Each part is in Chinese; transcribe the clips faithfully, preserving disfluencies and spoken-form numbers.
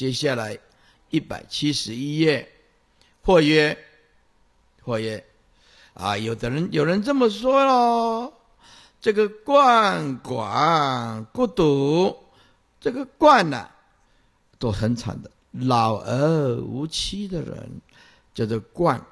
接下来一百七十一页，或曰，或曰，啊，有的人有人这么说咯，这个鳏寡孤独，这个鳏呢、啊，都很惨的，老而无妻的人叫做鳏。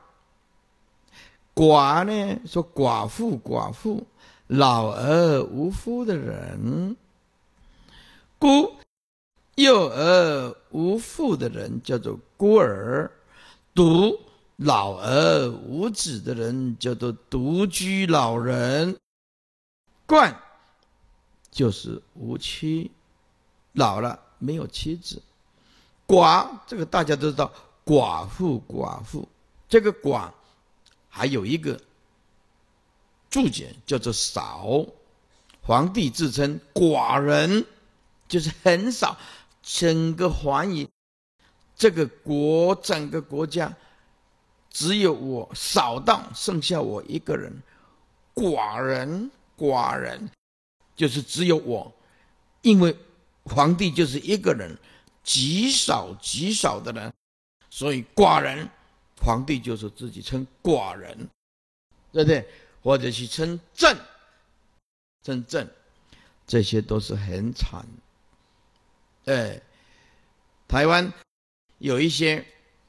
寡呢，说寡妇寡妇，老而无夫的人。孤，幼而无父的人叫做孤儿。独，老而无子的人叫做独居老人。鳏就是无妻，老了没有妻子。寡，这个大家都知道，寡妇寡妇，这个寡还有一个注解叫做少。皇帝自称寡人，就是很少，整个寰宇这个国整个国家只有我，少到剩下我一个人。寡人寡人就是只有我，因为皇帝就是一个人，极少极少的人，所以寡人，皇帝就是自己称寡人，对不对？或者是称朕，称朕，这些都是很惨。哎，台湾有一些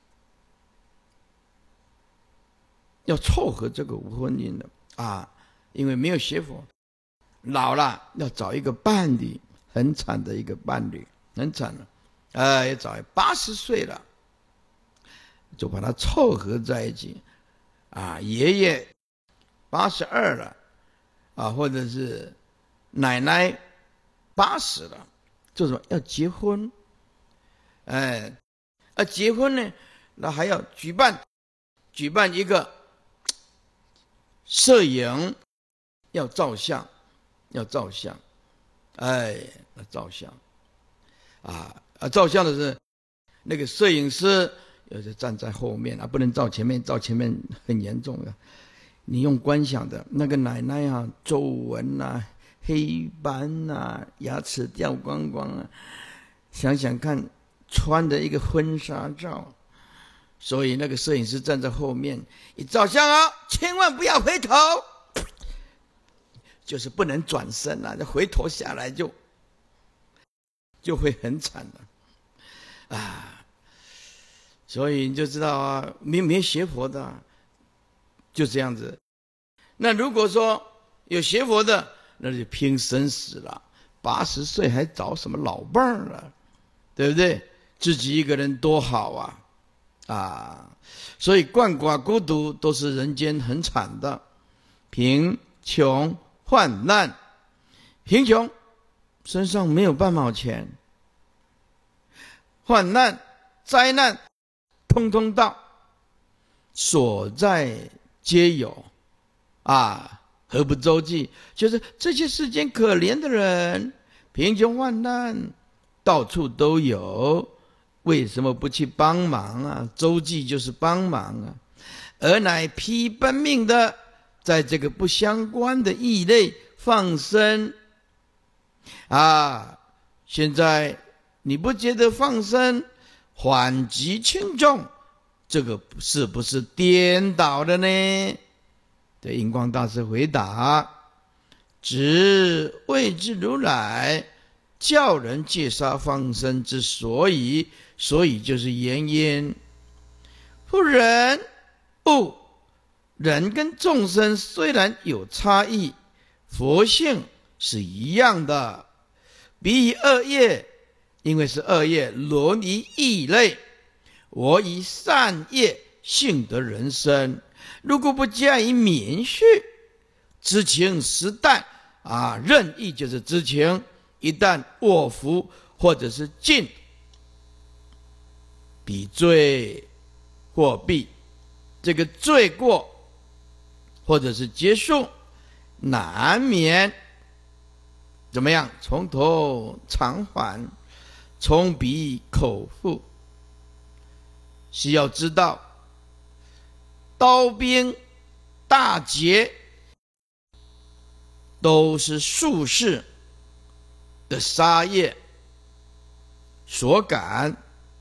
要凑合这个无婚姻的啊，因为没有学佛，老了要找一个伴侣，很惨的一个伴侣，很惨了。呃，要找八十岁了，就把它凑合在一起。啊，爷爷八十二了，啊，或者是奶奶八十了，做什么？要结婚。哎，啊，结婚呢，那还要举办举办一个摄影，要照相，要照相，哎，要照相，啊啊，照相的是那个摄影师，有的站在后面啊，不能照前面，照前面很严重的。你用观想的，那个奶奶啊，皱纹啊，黑斑啊，牙齿掉光光啊，想想看，穿的一个婚纱照。所以那个摄影师站在后面，一照相啊，千万不要回头，就是不能转身啊，回头下来就就会很惨了啊。所以你就知道啊，没没学佛的、啊、就这样子。那如果说有学佛的，那就拼生死了，八十岁还找什么老伴儿了，对不对？自己一个人多好啊！啊，所以鳏寡孤独都是人间很惨的，贫穷患难。贫穷，身上没有半毛钱；患难灾难，通通到，所在皆有。啊，何不周济？就是这些世间可怜的人，贫穷患难，到处都有。为什么不去帮忙啊？周济就是帮忙啊，而乃披奔命的，在这个不相关的异类放生啊。现在你不觉得放生缓急轻重，这个是不是颠倒的呢？对，印光大师回答：只谓之如来教人戒杀放生之所以，所以就是言焉。不人物，人跟众生虽然有差异，佛性是一样的。彼以恶业，因为是恶业沦于异类，我以善业幸得人生。如果不加以免续，知情实淡啊，任意就是知情，一旦卧伏或者是尽，彼罪或必，这个罪过或者是结束，难免怎么样？从头偿还，从彼口腹。需要知道，刀兵大劫都是术士的杀业所感，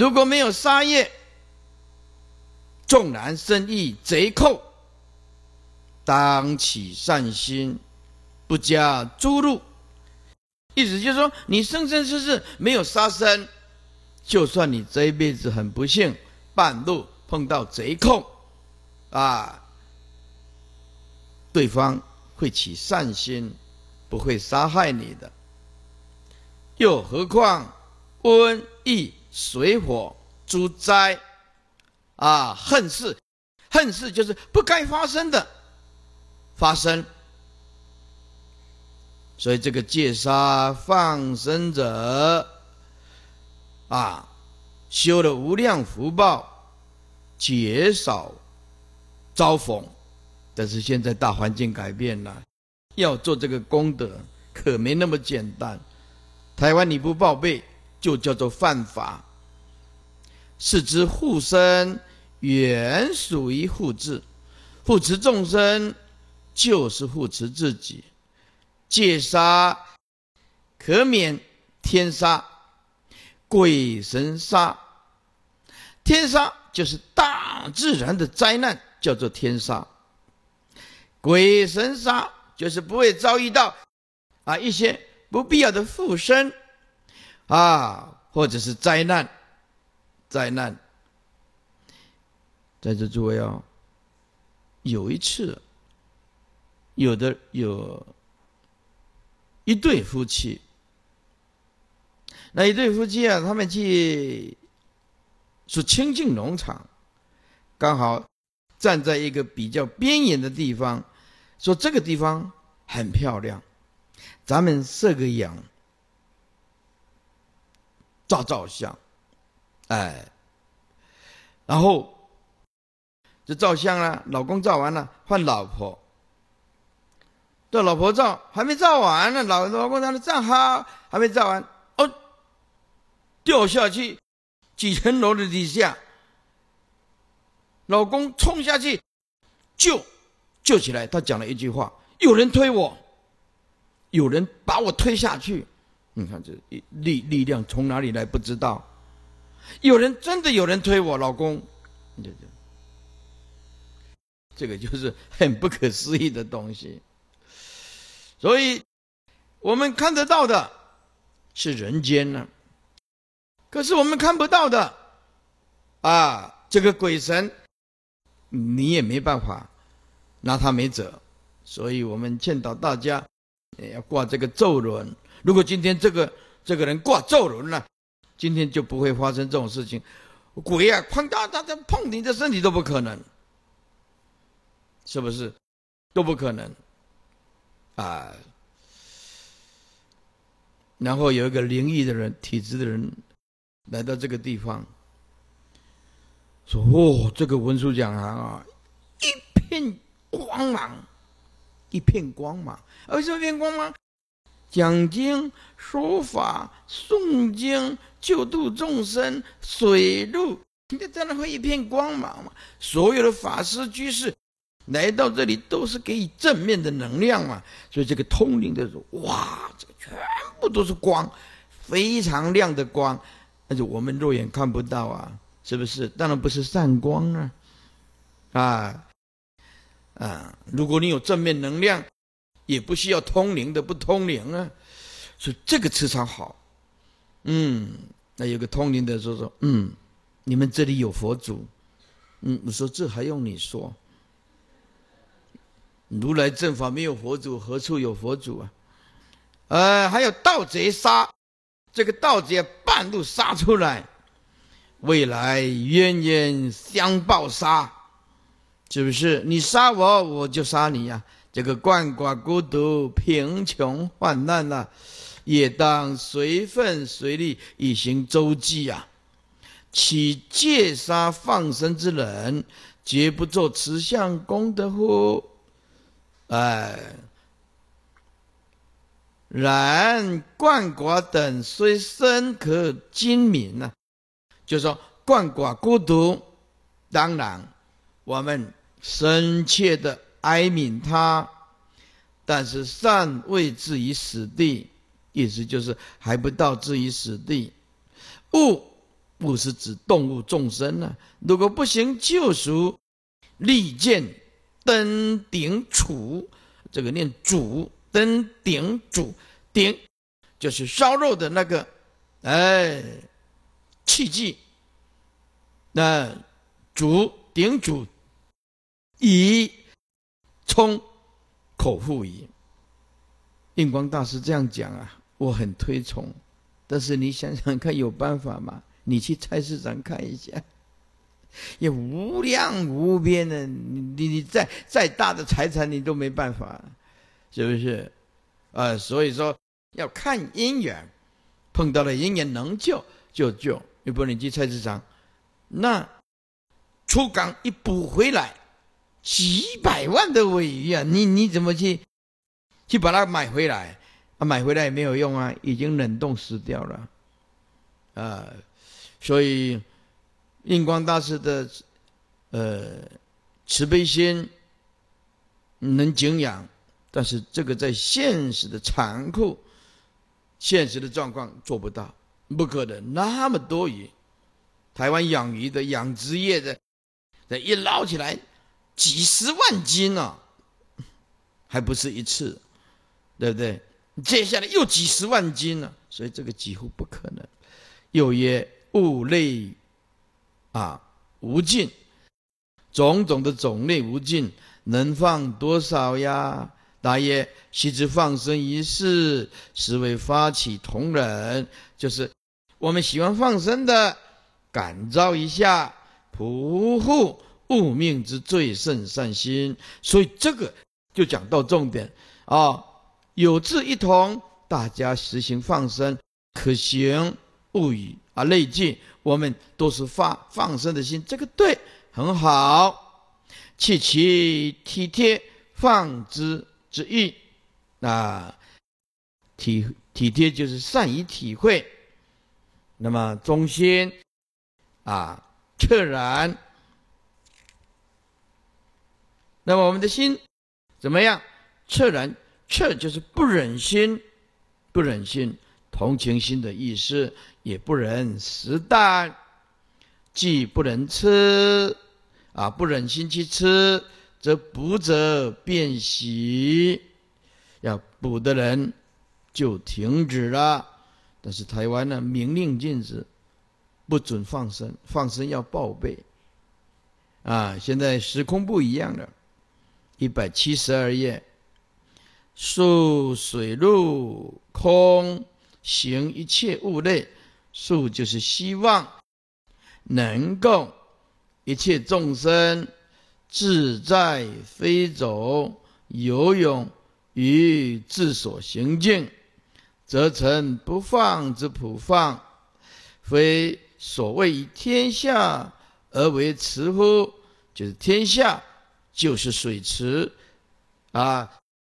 如果没有杀业，纵然生意贼寇，当起善心，不加诛戮。意思就是说，你生生世世没有杀生，就算你这一辈子很不幸，半路碰到贼寇啊，对方会起善心，不会杀害你的。又何况瘟疫、水火、诸灾啊，恨事，恨事就是不该发生的发生。所以这个戒杀放生者啊，修了无量福报，减少遭逢。但是现在大环境改变了，要做这个功德可没那么简单。台湾你不报备，就叫做犯法。是知护生原属于护智，护持众生就是护持自己。戒杀可免天杀、鬼神杀。天杀就是大自然的灾难，叫做天杀。鬼神杀就是不会遭遇到啊一些不必要的附身啊，或者是灾难。灾难，在这诸位哦，有一次，有的有一对夫妻，那一对夫妻啊，他们去是清境农场，刚好站在一个比较边缘的地方，说这个地方很漂亮，咱们设个养，照照相，哎，然后就照相了，老公照完了，换老婆。这老婆照还没照完呢，老老公在那站好，还没照完，哦，掉下去几层楼的底下，老公冲下去救救起来，他讲了一句话：有人推我，有人把我推下去。你看这力力量从哪里来不知道，有人真的有人推我，老公，这个就是很不可思议的东西。所以我们看得到的是人间呢、啊，可是我们看不到的啊，这个鬼神你也没办法拿他没辙。所以我们劝导大家要挂这个咒轮。如果今天这个这个人挂咒轮了，今天就不会发生这种事情。鬼啊，哐当当当碰你的身体都不可能，是不是？都不可能啊。然后有一个灵异的人、体质的人来到这个地方，说：“哦，这个文殊讲堂啊，一片光芒，一片光芒。为什么一片光芒？讲经、说法、诵经、救度众生、水路，你真的会一片光芒吗？所有的法师居士来到这里都是给予正面的能量嘛，所以这个通灵的时候，哇，这个全部都是光，非常亮的光，但是我们肉眼看不到啊，是不是？当然不是善光啊，啊啊！如果你有正面能量，也不需要通灵的，不通灵啊，所以这个磁场好。嗯，那有个通灵的说说，嗯，你们这里有佛祖，嗯，我说这还用你说？如来正法没有佛祖，何处有佛祖啊？呃，还有盗贼杀，这个盗贼半路杀出来，未来冤冤相报杀，是不是？你杀我，我就杀你呀、啊！这个鳏寡孤独、贫穷患难啊，也当随分随力以行周济啊！其戒杀放生之人，绝不做持相功德乎？哎，然鳏寡等虽深可精明呢、啊，就是说鳏寡孤独，当然我们深切的哀悯他，但是尚未至于死地，意思就是还不到至于死地。勿物是指动物众生呢、啊。如果不行救赎，利剑登顶杵，这个念煮，登顶煮，顶就是烧肉的那个哎器具，那煮顶煮，以充口腹矣。印光大师这样讲啊，我很推崇。但是你想想看，有办法吗？你去菜市场看一下，有无量无边的，你你你再再大的财产你都没办法，是不是？呃，所以说要看因缘，碰到了因缘能救就救。要不然你去菜市场，那出港一补回来几百万的尾鱼啊，你你怎么去去把它买回来？啊，买回来也没有用啊，已经冷冻死掉了，啊，所以印光大师的呃慈悲心能敬仰，但是这个在现实的残酷、现实的状况做不到，不可能。那么多鱼，台湾养鱼的、养殖业的，一捞起来几十万斤呢、啊，还不是一次，对不对？接下来又几十万斤了、啊，所以这个几乎不可能。又曰物类啊无尽，种种的种类无尽，能放多少呀？答曰：昔之放生一事，实为发起同仁，就是我们喜欢放生的，感召一下，普护物命之最胜善心。所以这个就讲到重点啊。有志一同，大家实行放生，可行勿语啊类聚，我们都是发放生的心，这个对，很好。弃其体贴放之之意啊，体体贴就是善于体会，那么忠心啊彻然，那么我们的心怎么样？彻然。彻就是不忍心，不忍心，同情心的意思，也不忍食啖，既不能吃啊，不忍心去吃，则捕者便息，要捕的人就停止了。但是台湾呢，明令禁止，不准放生，放生要报备啊。现在时空不一样了，一百七十二页。树水陆空行一切物类，树就是希望能够一切众生自在飞走、游泳于自所行境，则成不放之普放，非所谓以天下而为池乎？就是天下就是水池啊。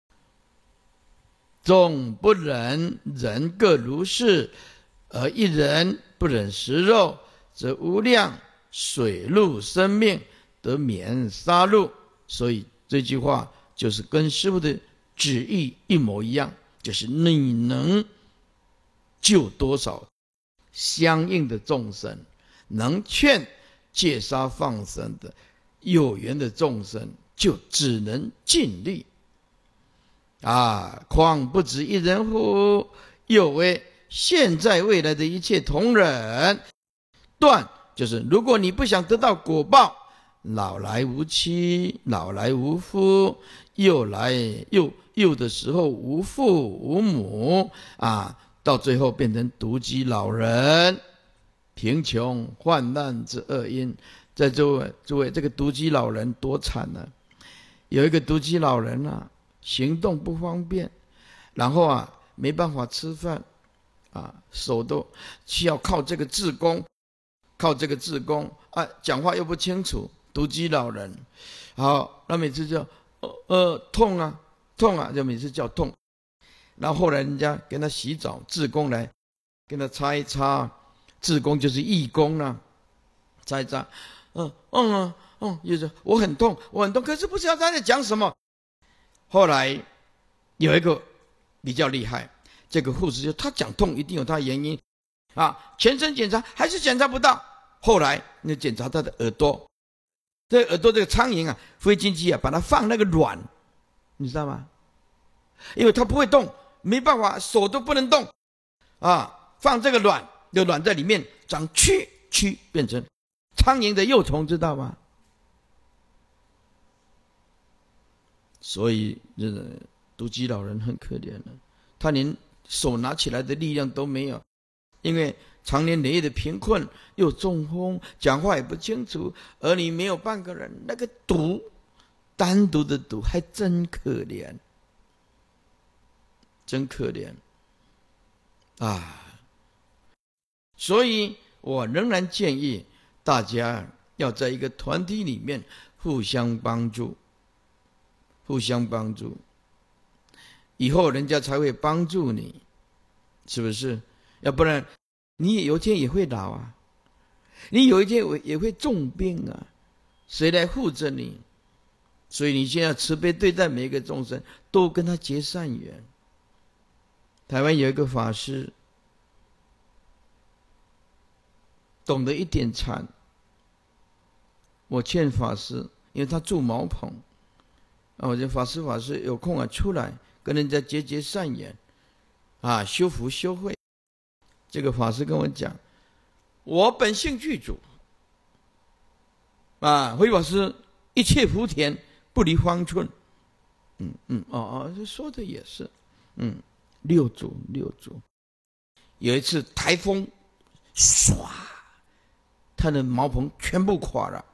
众不忍，人各如是，而一人不忍食肉，则无量水陆生命得免杀戮。所以这句话就是跟师父的旨意一模一样，就是你能救多少相应的众生，能劝戒杀放生的有缘的众生，就只能尽力啊，况不止一人乎？又为现在未来的一切同忍断，就是如果你不想得到果报，老来无妻，老来无夫，幼来幼幼的时候无父无母啊，到最后变成独居老人，贫穷患难之恶因。在诸位诸位，这个独居老人多惨呢、啊！有一个独居老人啊，行动不方便，然后啊没办法吃饭啊，手都需要靠这个志工，靠这个志工啊，讲话又不清楚，独居老人，好，那每次就呃呃痛啊痛啊，就每次叫痛，然后后来人家给他洗澡，志工来给他擦一擦，志工就是义工啊，擦一擦，嗯嗯嗯，也是我很痛，我很痛，可是不知道他在讲什么。后来有一个比较厉害，这个护士就他讲痛一定有他原因， 啊，全身检查还是检查不到。后来你检查他的耳朵，这耳朵这个苍蝇啊，飞进去啊，把它放那个卵，你知道吗？因为它不会动，没办法，手都不能动啊，放这个卵，有卵在里面长蛆，蛆变成苍蝇的幼虫，知道吗？所以这个独居老人很可怜了，他连手拿起来的力量都没有，因为常年累月的贫困，又中风，讲话也不清楚，儿女没有半个人，那个毒，单独的毒还真可怜，真可怜啊！所以我仍然建议大家要在一个团体里面互相帮助，互相帮助，以后人家才会帮助你，是不是？要不然你有一天也会老啊，你有一天也会重病啊，谁来护着你？所以你现在慈悲对待每一个众生，都跟他结善缘。台湾有一个法师，懂得一点禅，我劝法师，因为他住茅棚，啊，我就法师法师有空啊出来跟人家结结善缘，啊，修福修慧。这个法师跟我讲，我本性具足，啊，慧法师一切福田不离方寸，嗯嗯哦哦，这说的也是，嗯，六祖六祖，有一次台风，唰，他的茅棚全部垮了，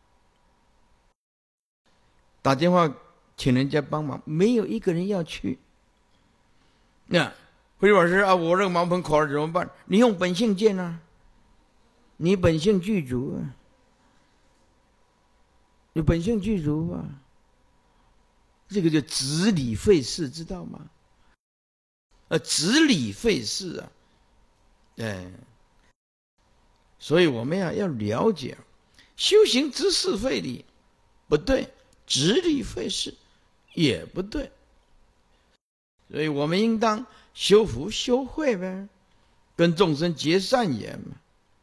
打电话请人家帮忙，没有一个人要去。那慧法师啊，我这个茅棚垮了怎么办？你用本性见啊，你本性具足啊，你本性具足啊，这个叫执理废事，知道吗？呃，执理废事啊，哎，所以我们要要了解，修行执事废理不对，执理废事也不对，所以我们应当修福修慧呗，跟众生结善缘嘛。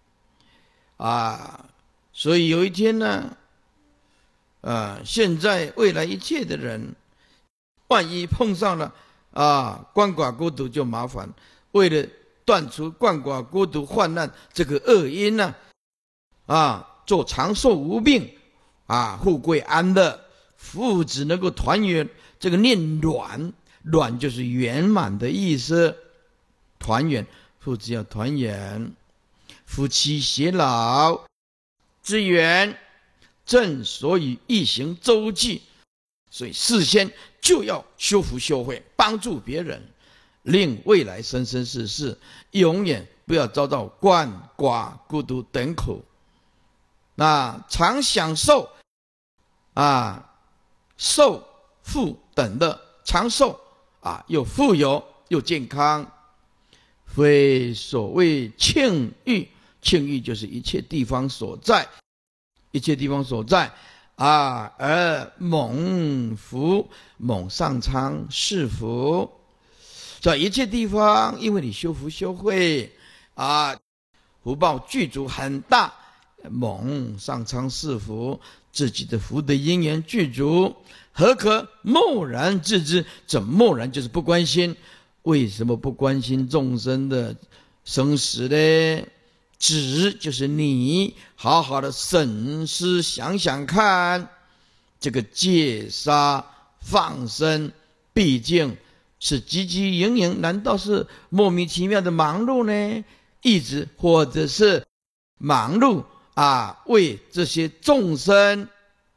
啊，所以有一天呢，啊，现在未来一切的人，万一碰上了啊鳏寡孤独就麻烦。为了断除鳏寡孤独患难这个恶因呢，啊，做长寿无病，啊，富贵安乐，父子能够团圆。这个念卵，卵就是圆满的意思，团圆，父子要团圆，夫妻偕老之缘，正所以一行周济。所以事先就要修福修慧，帮助别人，令未来生生世世永远不要遭到鳏寡孤独等苦。那常享受啊寿富等乐，长寿啊又富有又健康，非所谓庆欲，庆欲就是一切地方所在，一切地方所在啊，而蒙福蒙上苍是福，在一切地方，因为你修福修慧啊，福报具足很大，蒙上苍是福，自己的福德因缘具足，何可漠然置之？怎漠然就是不关心？为什么不关心众生的生死呢？只就是你好好的审思想想看，这个戒杀放生毕竟是汲汲营营，难道是莫名其妙的忙碌呢？一直或者是忙碌啊，为这些众生，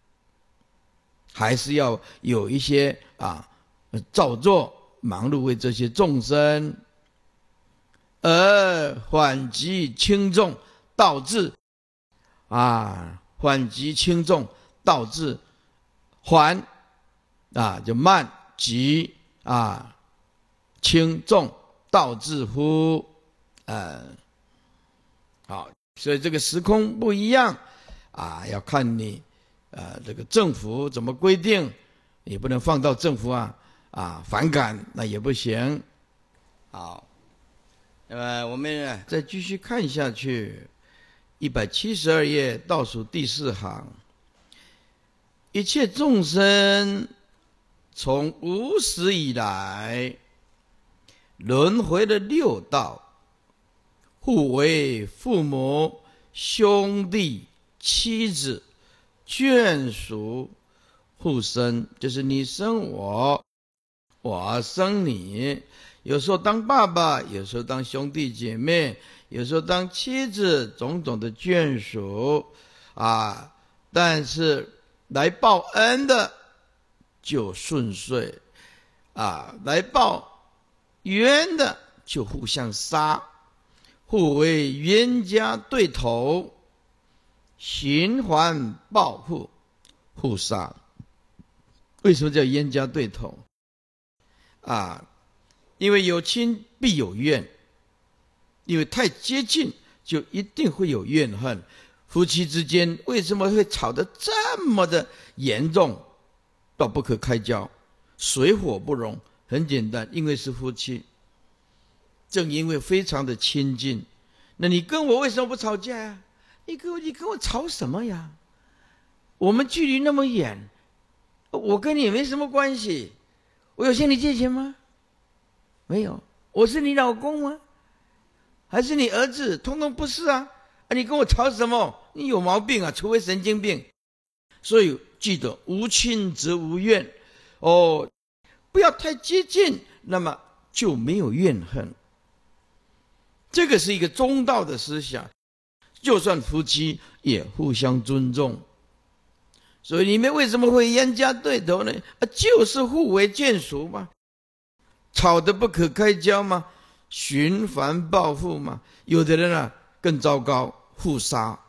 还是要有一些啊造作忙碌为这些众生，而缓急轻重，导致啊缓急轻重，导致缓啊就慢，急啊轻重，导致乎呃好，所以这个时空不一样啊，要看你呃这个政府怎么规定，也不能放到政府啊啊反感，那也不行。好。 呃，我们再继续看下去，一百七十二页倒数第四行，一切众生从无始以来，轮回的六道，互为父母、兄弟、妻子、眷属互生，就是你生我，我生你。有时候当爸爸，有时候当兄弟姐妹，有时候当妻子，种种的眷属啊。但是来报恩的就顺遂啊，来报冤的就互相杀，互为冤家对头，循环报复，互杀。为什么叫冤家对头啊？因为有亲必有怨，因为太接近就一定会有怨恨。夫妻之间为什么会吵得这么的严重到不可开交，水火不容？很简单，因为是夫妻，正因为非常的亲近。那你跟我为什么不吵架呀？你跟我你跟我吵什么呀？我们距离那么远，我跟你也没什么关系，我有向你借钱吗？没有。我是你老公吗？还是你儿子？通通不是啊！啊，你跟我吵什么？你有毛病啊！除非神经病。所以记得无亲则无怨哦，不要太接近，那么就没有怨恨。这个是一个中道的思想，就算夫妻也互相尊重。所以你们为什么会冤家对头呢？啊，就是互为眷属嘛。吵得不可开交吗？循环报复吗？有的人啊更糟糕，互杀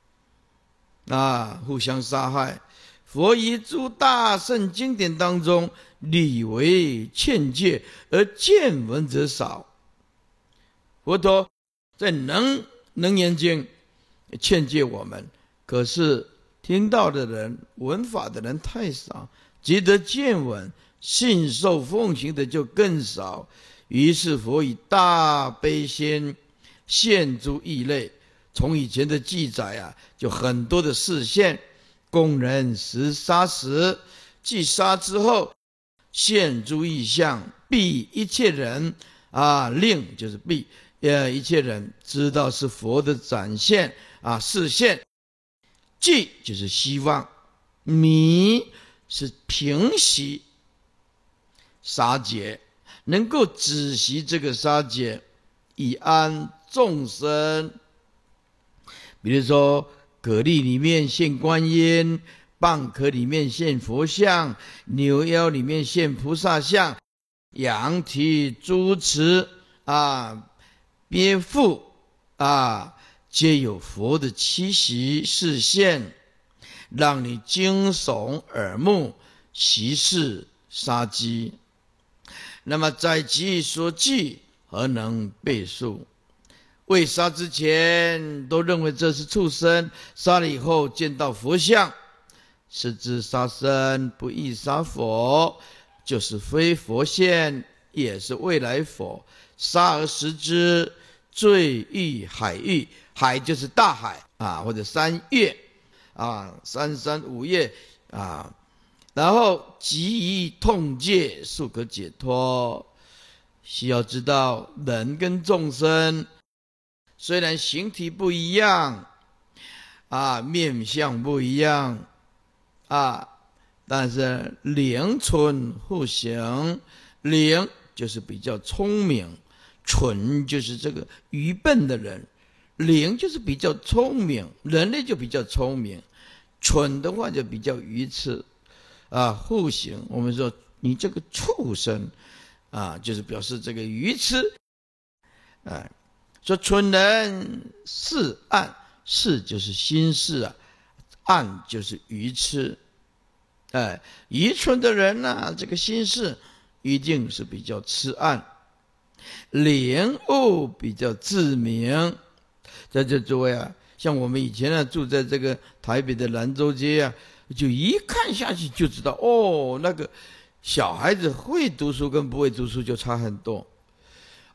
啊，互相杀害。佛以诸大圣经典当中，理为劝诫，而见闻者少。佛陀在能能言经劝诫我们，可是听到的人、闻法的人太少，值得见闻、信受奉行的就更少。于是佛以大悲心现诸异类，从以前的记载啊，就很多的示现，供人食杀时，既杀之后，现诸异象，必一切人啊，令就是必呃一切人知道是佛的展现啊示现。即就是希望，弥是平息杀劫，能够止息这个杀劫，以安众生。比如说蛤蜊里面现观音，蚌壳里面现佛像，牛腰里面现菩萨像，羊蹄猪齿啊鳖腹啊，皆有佛的气息示现，让你惊悚耳目，息事杀机。那么在其所记，何能倍数？未杀之前都认为这是畜生，杀了以后见到佛像，是知杀生不易杀佛，就是非佛现，也是未来佛。杀而食之，罪欲海域，海就是大海啊，或者三岳啊，三山五岳啊。然后急于痛戒，速可解脱。需要知道，人跟众生虽然形体不一样啊，面相不一样啊，但是灵存互行。灵就是比较聪明，蠢就是这个愚笨的人。灵就是比较聪明，人类就比较聪明，蠢的话就比较愚痴啊。互行，我们说你这个畜生啊，就是表示这个愚痴啊。说蠢人是暗，是就是心事啊，暗就是愚痴。哎，愚蠢的人呢、啊，这个心事一定是比较痴暗，灵悟比较自明。在这诸位啊，像我们以前啊住在这个台北的兰州街啊，就一看下去就知道，哦，那个小孩子会读书跟不会读书就差很多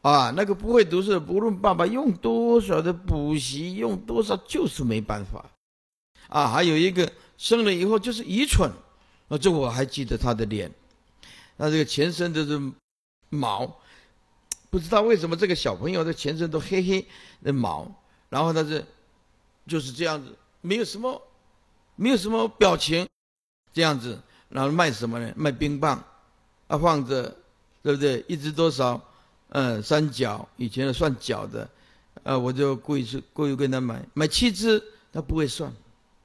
啊，那个不会读书的，不论爸爸用多少的补习，用多少，就是没办法。啊，还有一个生了以后就是愚蠢，啊，这我还记得他的脸，那这个全身都是毛，不知道为什么这个小朋友的全身都黑黑的毛，然后他是就是这样子，没有什么没有什么表情，这样子，然后卖什么呢？卖冰棒，啊，放着，对不对？一只多少？嗯，三角，以前算角的，呃，我就故意是故意跟他买，买七只，他不会算。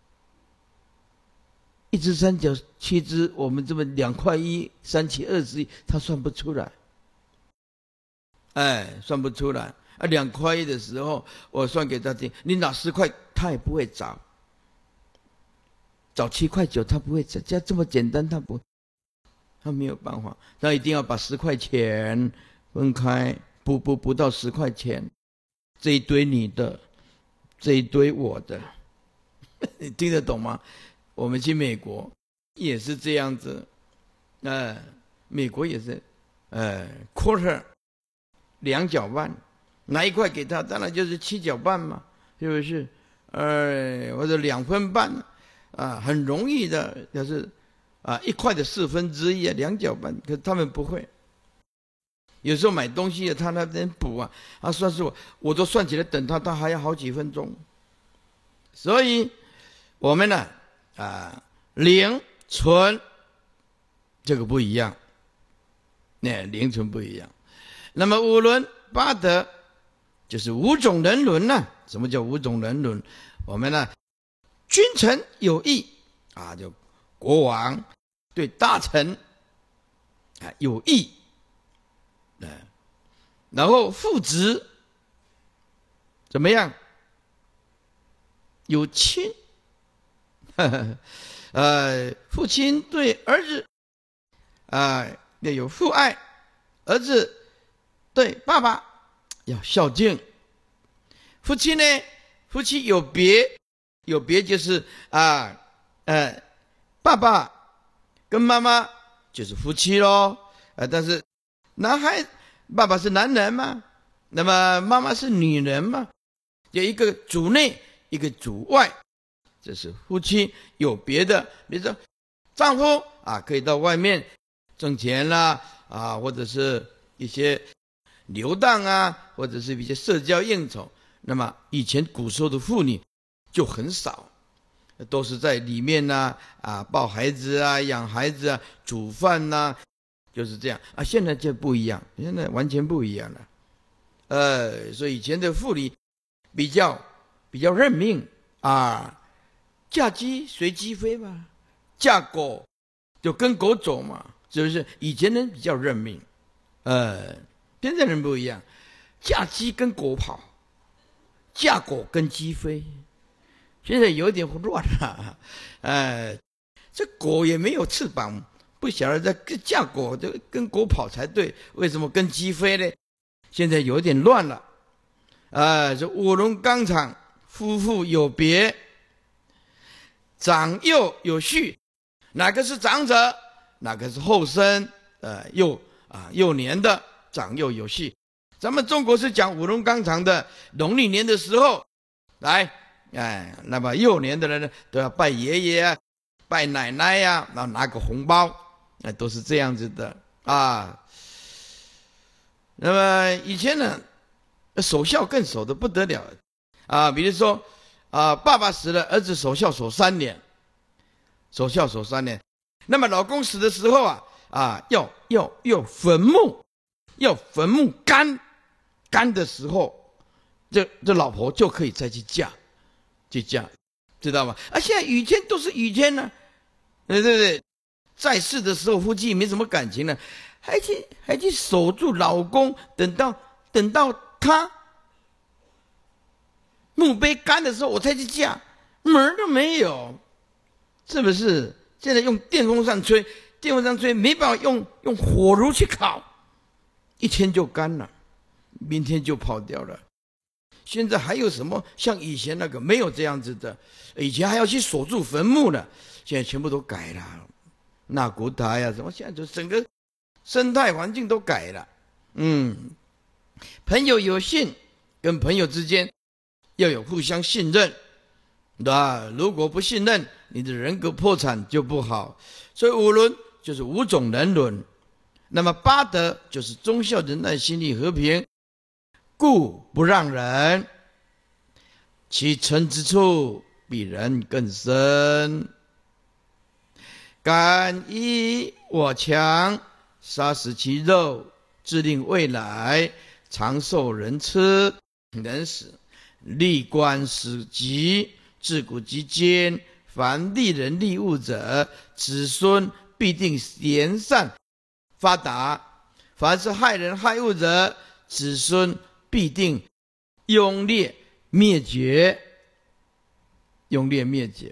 一只三角七只，我们这么两块一，三七二十一，他算不出来。哎，算不出来。啊，两块一的时候，我算给他听，你拿十块，他也不会找。找七块九，他不会找，这样这么简单，他不，他没有办法，他一定要把十块钱分开，补补补到十块钱，这一堆你的，这一堆我的，你听得懂吗？我们去美国也是这样子，呃，美国也是，呃 ，quarter 两角半，拿一块给他，当然就是七角半嘛，是不是？呃，或者两分半，啊，很容易的，就是啊一块的四分之一啊，两角半，可是他们不会。有时候买东西他那边补啊，啊算是我，我都算起来，等他他还要好几分钟，所以我们呢。啊，零存这个不一样，那零存不一样。那么五伦八德就是五种人伦呢、啊？什么叫五种人伦？我们呢，君臣有义啊，就国王对大臣啊有义，啊，然后父子怎么样？有亲。呃，父亲对儿子啊、呃、要有父爱，儿子对爸爸要孝敬。夫妻呢，夫妻有别，有别就是啊呃，爸爸跟妈妈就是夫妻咯，呃，但是男孩爸爸是男人嘛，那么妈妈是女人嘛，有一个主内，一个主外。这是夫妻有别的，比如说丈夫啊，可以到外面挣钱啦，啊，或者是一些游荡啊，或者是一些社交应酬。那么以前古时候的妇女就很少，都是在里面呐、啊，啊，抱孩子啊，养孩子啊，煮饭呐、啊，就是这样啊。现在就不一样，现在完全不一样了。呃，所以以前的妇女比较比较认命啊。嫁鸡随鸡飞嘛，嫁狗就跟狗走嘛，是不是？以前人比较认命，呃，现在人不一样，嫁鸡跟狗跑，嫁狗跟鸡飞，现在有点乱了，呃，这狗也没有翅膀，不晓得这嫁狗就跟狗跑才对，为什么跟鸡飞呢？现在有点乱了，呃，这五伦纲常，夫妇有别。长幼有序，哪个是长者，哪个是后生，呃，幼啊幼年的长幼有序。咱们中国是讲五伦纲常的，农历年的时候来，哎，那么幼年的人呢，都要拜爷爷啊，拜奶奶呀、啊，然后拿个红包，那、哎、都是这样子的啊。那么以前呢，守孝更守得不得了啊，比如说。啊，爸爸死了，儿子守孝守三年，守孝守三年。那么老公死的时候啊，啊，要要要坟墓，要坟墓干干的时候，这这老婆就可以再去嫁，去嫁，知道吗？啊，现在雨天都是雨天呢、啊，对对对，在世的时候夫妻没什么感情了，还去还去守住老公，等到等到他。墓碑干的时候我才去嫁，门儿都没有，是不是？现在用电风扇吹，电风扇吹没办法用用火炉去烤，一天就干了，明天就跑掉了。现在还有什么像以前那个没有这样子的？以前还要去锁住坟墓呢，现在全部都改了，纳古塔呀什么，现在就整个生态环境都改了。嗯， 朋友有信，跟朋友之间要有互相信任，那如果不信任，你的人格破产就不好。所以五伦就是五种人伦。那么八德就是忠孝仁爱心力和平，故不让人，其诚之处比人更深。敢以我强，杀食其肉，自令未来长寿人吃人死，利官死疾，自古及今，凡利人利物者，子孙必定贤善发达；凡是害人害物者，子孙必定庸劣灭绝。庸劣灭绝。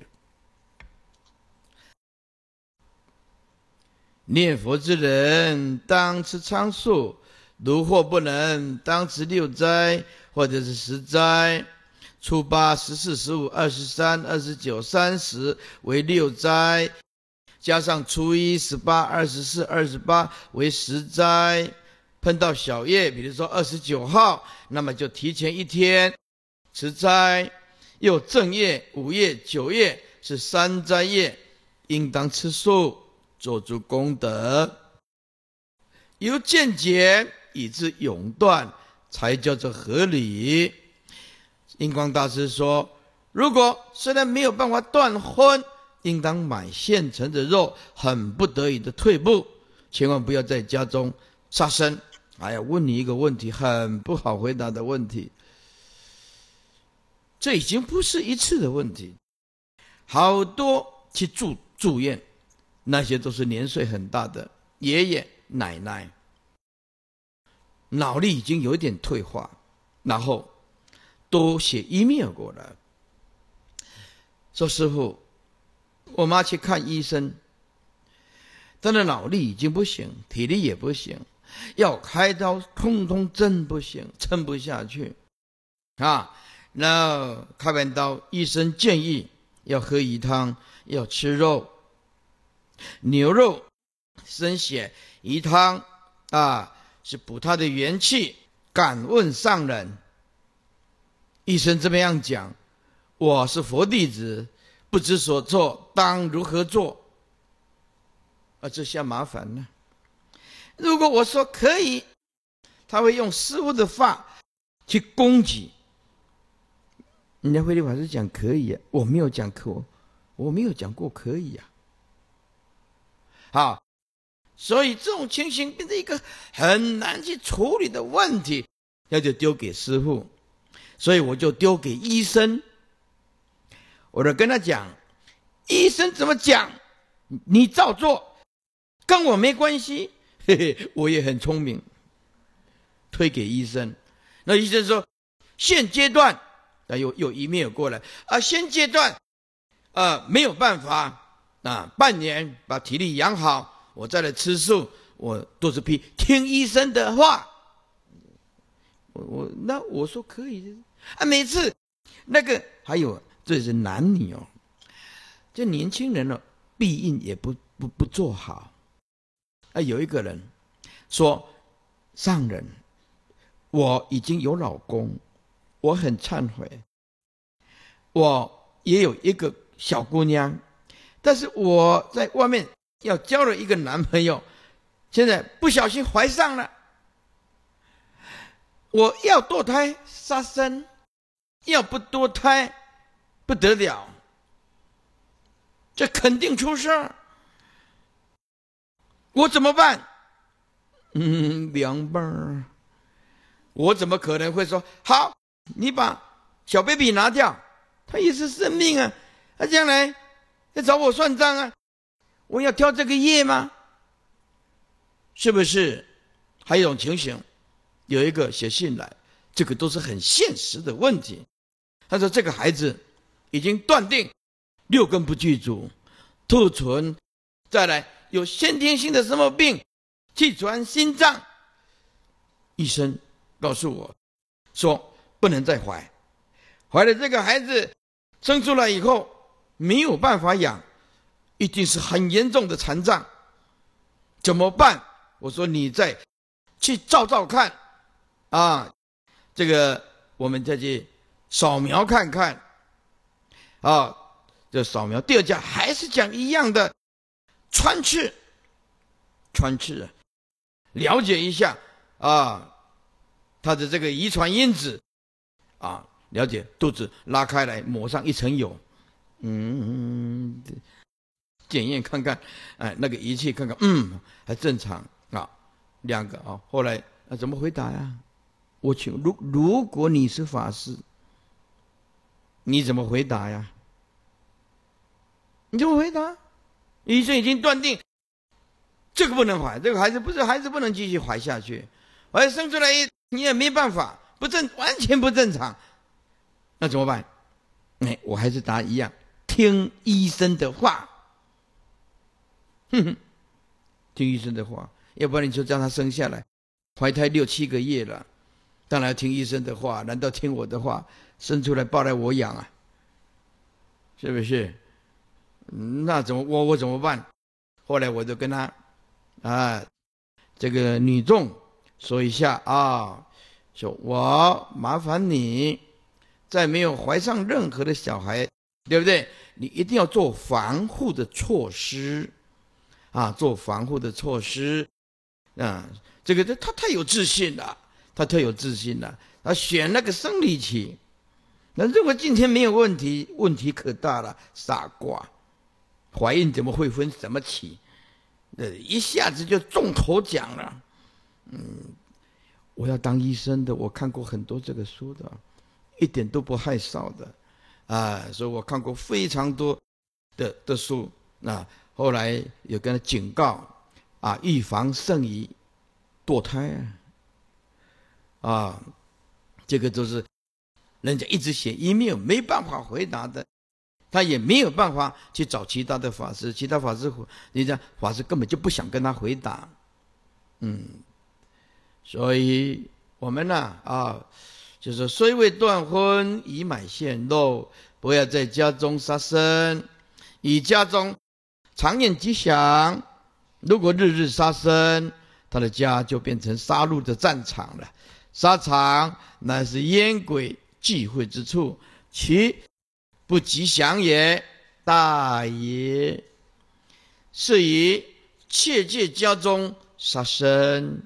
念佛之人，当持常数，如或不能，当持六斋或者是十斋。初八、十四、十五、二十三、二十九、三十为六斋，加上初一、十八、二十四、二十八为十斋。碰到小夜，比如说二十九号，那么就提前一天持斋。又正月、午夜、九月是三斋夜，应当吃素，做足功德。由渐减以至永断，才叫做合理。印光大师说，如果虽然没有办法断荤，应当买现成的肉，很不得已的退步，千万不要在家中杀生。哎呀，问你一个问题，很不好回答的问题，这已经不是一次的问题。好多去住住院，那些都是年岁很大的爷爷奶奶，脑力已经有一点退化，然后都写 email 过来，说师父，我妈去看医生，她的脑力已经不行，体力也不行，要开刀通通真不行，撑不下去啊。那开完刀，医生建议要喝鱼汤，要吃肉，牛肉生血，鱼汤啊是补他的元气。敢问上人，医生这么样讲，我是佛弟子，不知所措，当如何做？啊，这下麻烦了。如果我说可以，他会用师父的话去攻击。人家慧律法师讲可以啊，我没有讲可，我没有讲过可以啊。好，所以这种情形变成一个很难去处理的问题，那就丢给师父。所以我就丢给医生，我就跟他讲，医生怎么讲，你照做，跟我没关系。嘿嘿，我也很聪明，推给医生。那医生说，现阶段那又又一面有过来啊，现阶段啊没有办法啊，半年把体力养好，我再来吃素，我肚子皮听医生的话。我我那我说可以啊，每次那个还有这是男女哦，这年轻人哦，避孕也不不不做好啊。有一个人说，上人，我已经有老公，我很忏悔，我也有一个小姑娘，但是我在外面要交了一个男朋友，现在不小心怀上了，我要堕胎杀生，要不堕胎不得了，这肯定出事儿，我怎么办？嗯，凉拌儿，我怎么可能会说好？你把小 baby 拿掉，他也是生命啊，他将来要找我算账啊，我要挑这个业吗？是不是？还有一种情形，有一个写信来，这个都是很现实的问题。他说这个孩子已经断定六根不具足，兔唇，再来有先天性的什么病，气喘、心脏。医生告诉我说不能再怀，怀了这个孩子生出来以后没有办法养，一定是很严重的残障，怎么办？我说你再去照照看啊，这个我们再去扫描看看啊，这扫描第二家还是讲一样的穿刺，穿刺，了解一下啊，它的这个遗传因子啊，了解肚子拉开来抹上一层油，嗯，检验看看，哎，那个仪器看看，嗯，还正常啊，两个啊，后来啊怎么回答呀？我请，如如果你是法师，你怎么回答呀？你怎么回答？医生已经断定这个不能怀，这个孩子不是孩子不能继续怀下去，怀生出来你也没办法，不正完全不正常，那怎么办？哎，我还是答一样，听医生的话。哼哼，听医生的话，要不然你就让他生下来，怀胎六七个月了，当然要听医生的话，难道听我的话，生出来抱来我养啊？是不是？那怎么我我怎么办？后来我就跟他啊，这个女众说一下啊，说我麻烦你，在没有怀上任何的小孩，对不对？你一定要做防护的措施啊，做防护的措施啊。这个他太有自信了，他太有自信了，他选那个生理期。那如果今天没有问题，问题可大了，傻瓜。怀孕怎么会分什么期？呃，一下子就中头奖了。嗯，我要当医生的，我看过很多这个书的，一点都不害臊的，啊，所以我看过非常多的的书。那后来有跟他警告，啊，预防胜于堕胎啊，啊，这个都是人家一直写 email 没办法回答的。他也没有办法去找其他的法师，其他法师，你讲法师根本就不想跟他回答，嗯，所以我们呢 啊, 啊，就是虽未断婚，已买现肉，不要在家中杀生，以家中常念吉祥。如果日日杀生，他的家就变成杀戮的战场了。沙场乃是烟鬼聚会之处，其不吉祥也，大也。是以切戒家中杀生，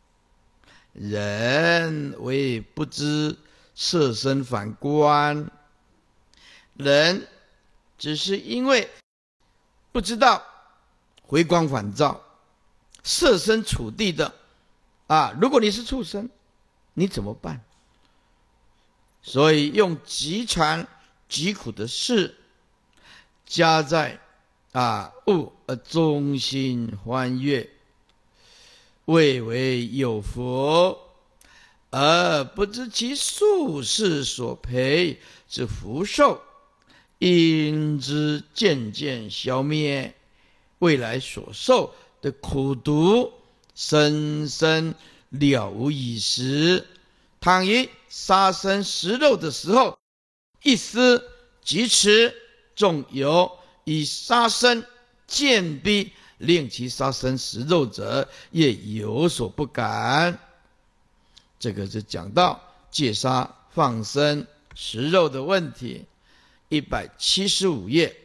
人为不知色身反观，人只是因为不知道回光返照，设身处地的啊，如果你是畜生，你怎么办？所以用极惨极苦的事加在啊物而中心欢悦，谓为有福，而不知其宿世所培之福寿，因之渐渐消灭，未来所受的苦毒深深了无一时。倘于杀生食肉的时候，一思即迟，纵有以杀生见逼令其杀生食肉者，也有所不敢。这个是讲到戒杀放生食肉的问题。一百七十五页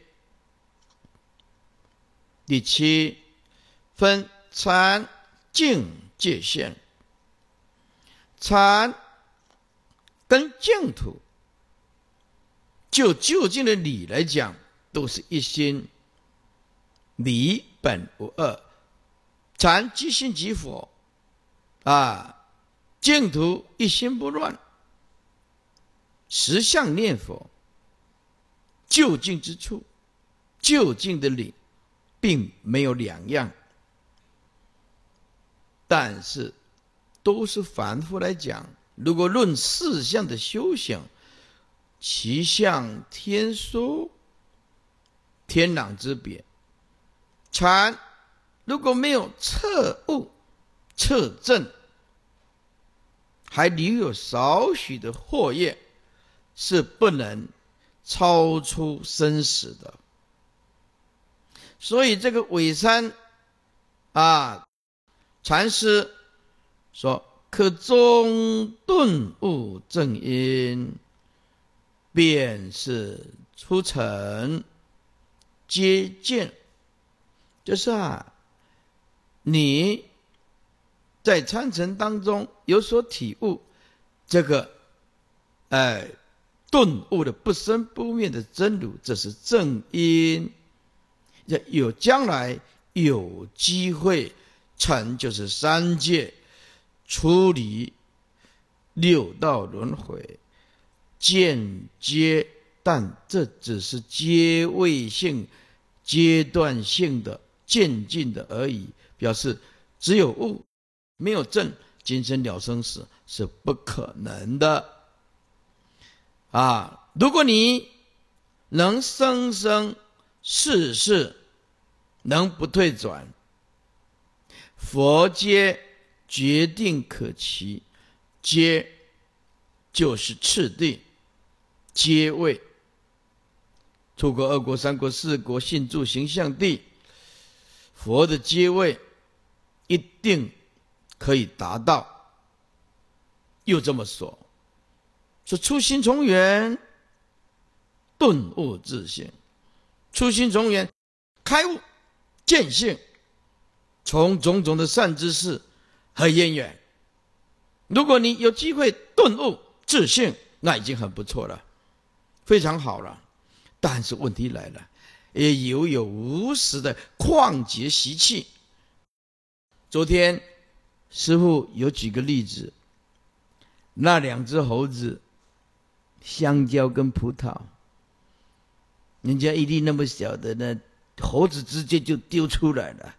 第七，分禅净界限。禅跟净土就究竟的理来讲，都是一心，理本无二。禅即心即佛啊，净土一心不乱，实相念佛，究竟之处，究竟的理并没有两样，但是都是凡夫来讲，如果论四相的修行，其相天殊，天壤之别。禅如果没有彻悟彻证，还留有少许的惑业，是不能超出生死的。所以这个尾山啊禅师说， 可中顿悟正因，便是出尘皆见。就是啊，你在参禅当中有所体悟，这个哎顿悟的不生不灭的真如，这是正因。有将来有机会成，就是三界出离六道轮回，间接，但这只是阶位性、阶段性的渐进的而已，表示只有悟没有证，今生了生死是不可能的啊！如果你能生生世世能不退转，佛皆决定可期，阶就是次第，阶位，出国、二国、三国、四国，信住形象地，佛的阶位一定可以达到。又这么说，说初心从缘，顿悟自性。初心从缘，开悟见性，从种种的善知识和因缘。如果你有机会顿悟自性，那已经很不错了，非常好了。但是问题来了，也犹有无始的旷劫习气。昨天师父有举个例子，那两只猴子，香蕉跟葡萄，人家一粒那么小的呢，猴子直接就丢出来了，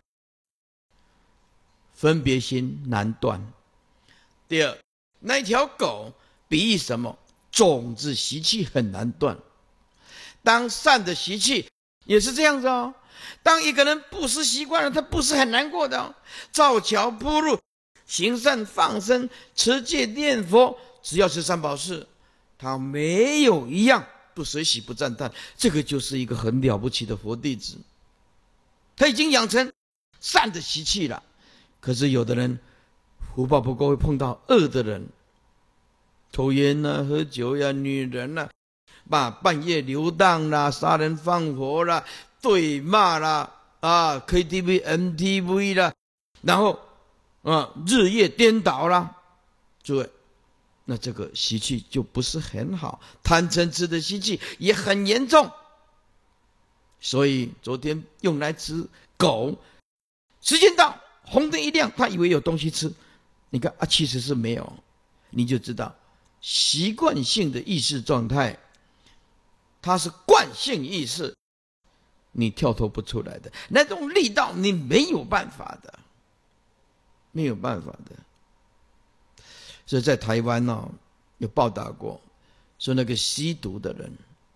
分别心难断。第二，那一条狗比喻什么？种子习气很难断。当善的习气也是这样子哦。当一个人布施习惯了，他布施很难过的哦。造桥铺路，行善放生，持戒念佛，只要是三宝事，他没有一样不随喜不赞叹。这个就是一个很了不起的佛弟子，他已经养成善的习气了。可是有的人福报不够，会碰到恶的人，抽烟啊、喝酒呀、啊、女人啊，把半夜流荡啦、杀人放火啦、对骂啦、啊 K T V、M T V 啦，然后啊日夜颠倒啦，诸位，那这个习气就不是很好，贪嗔痴的习气也很严重。所以昨天用来吃狗，时间到，红灯一亮，他以为有东西吃，你看啊，其实是没有，你就知道习惯性的意识状态，它是惯性意识，你跳脱不出来的，那种力道你没有办法的，没有办法的。所以在台湾呢、哦，有报道过，说那个吸毒的人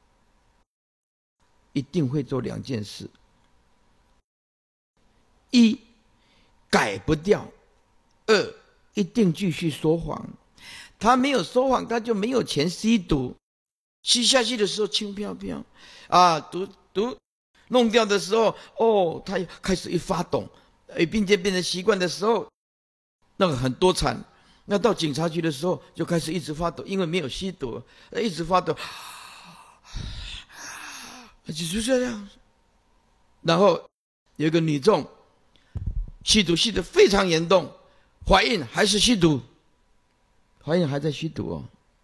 一定会做两件事：一，改不掉；二，一定继续说谎。他没有说谎，他就没有钱吸毒。吸下去的时候轻飘飘，啊，毒毒弄掉的时候，哦，他开始一发抖，并且变成习惯的时候，那个很多惨。那到警察局的时候，就开始一直发抖，因为没有吸毒，一直发抖，就是这样。然后有一个女众吸毒吸得非常严重，怀孕还是吸毒，怀孕还在吸毒哦。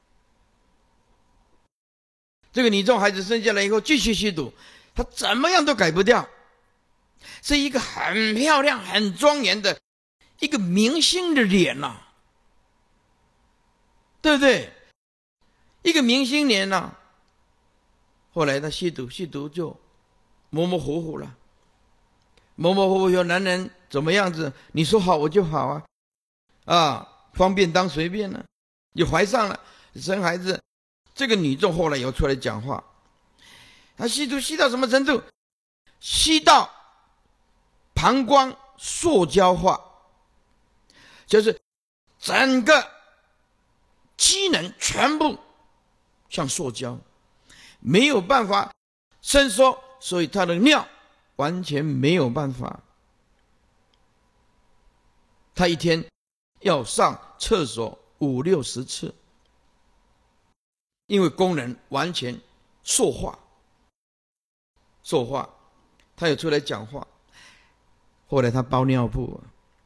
这个女众孩子生下来以后继续吸毒，她怎么样都改不掉，是一个很漂亮、很庄严的一个明星的脸呐、啊，对不对？一个明星脸呐、啊。后来她吸毒，吸毒就模模糊糊了，模模糊糊有男人怎么样子，你说好我就好啊，啊，方便当随便了、啊，就怀上了，生孩子。这个女众后来有出来讲话，她吸毒吸到什么程度？吸到膀胱塑胶化，就是整个机能全部像塑胶，没有办法伸缩，所以她的尿完全没有办法。她一天要上厕所五六十次，因为工人完全塑化，塑化，他有出来讲话。后来他包尿布，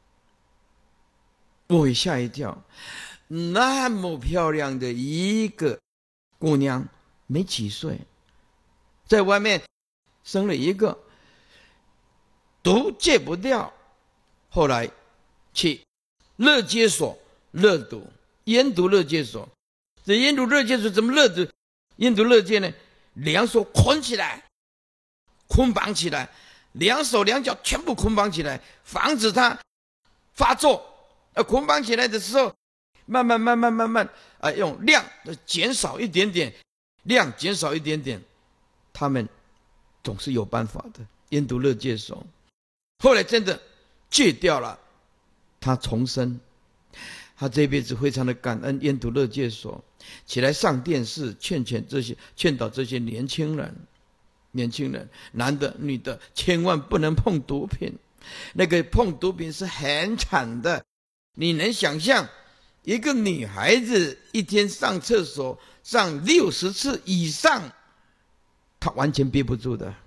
我也吓一跳，那么漂亮的一个姑娘，没几岁，在外面生了一个，毒戒不掉，后来去热戒所热毒，烟毒热戒所。这烟毒热戒所怎么热毒？烟毒热戒呢？两手捆起来，捆绑起来，两手两脚全部捆绑起来，防止它发作。呃，捆绑起来的时候，慢慢慢慢慢慢啊，用量减少一点点，量减少一点点，他们总是有办法的。烟毒热戒所，后来真的戒掉了，他重生。他这辈子非常的感恩烟毒热戒所，起来上电视劝劝这些劝导这些年轻人，年轻人男的女的千万不能碰毒品，那个碰毒品是很惨的。你能想象一个女孩子一天上厕所上六十次以上，她完全憋不住的。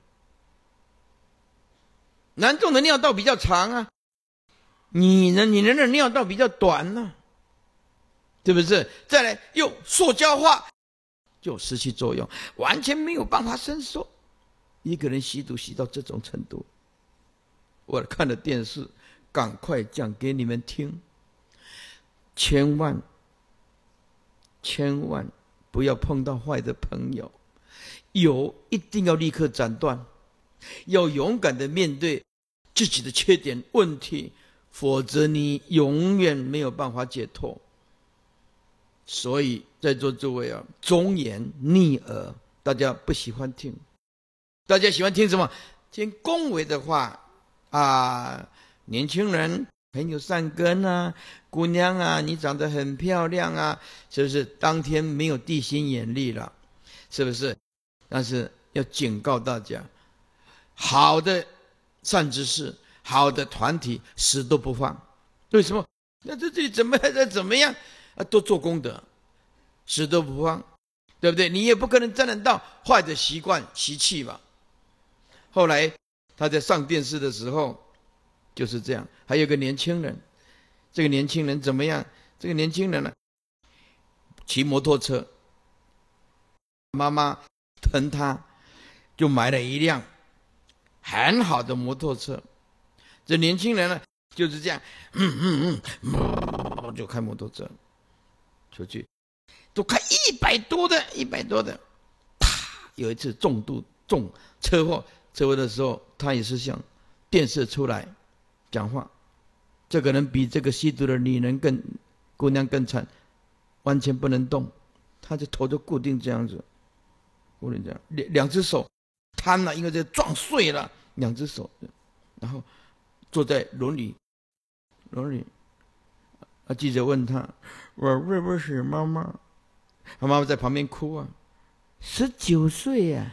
男众的尿道比较长啊，你呢？你人的尿道比较短呢、啊，是不是？再来又塑胶化，就失去作用，完全没有办法伸缩。一个人吸毒吸到这种程度，我看了电视，赶快讲给你们听。千万千万不要碰到坏的朋友，有一定要立刻斩断，要勇敢的面对自己的缺点问题，否则你永远没有办法解脱。所以在座诸位啊，忠言逆耳，大家不喜欢听，大家喜欢听什么？听恭维的话啊，年轻人很有善根啊，姑娘啊，你长得很漂亮啊，是不是？当天没有地心引力了，是不是？但是要警告大家，好的善知识，好的团体死都不放。为什么？那这这里怎么再怎么样啊，都做功德，死都不放，对不对？你也不可能沾染到坏的习惯习气吧。后来他在上电视的时候就是这样。还有个年轻人，这个年轻人怎么样？这个年轻人呢，骑摩托车，妈妈疼他，就买了一辆很好的摩托车。这年轻人呢就是这样，嗯嗯嗯，就开摩托车出去，都开一百多的，一百多的，啪！有一次重度重车祸，车祸的时候，他也是像电视出来讲话。这个人比这个吸毒的女人更姑娘更惨，完全不能动，他的头就固定这样子，固定这样，两两只手瘫了，因为这撞碎了两只手，然后坐在轮椅，轮椅。啊，记者问他：“我对不起妈妈。”他妈妈在旁边哭啊，十九岁呀，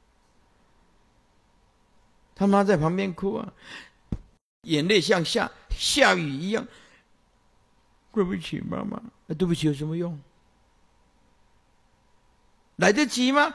他妈在旁边哭啊，眼泪像下下雨一样。对不起妈妈，啊，对不起有什么用？来得及吗？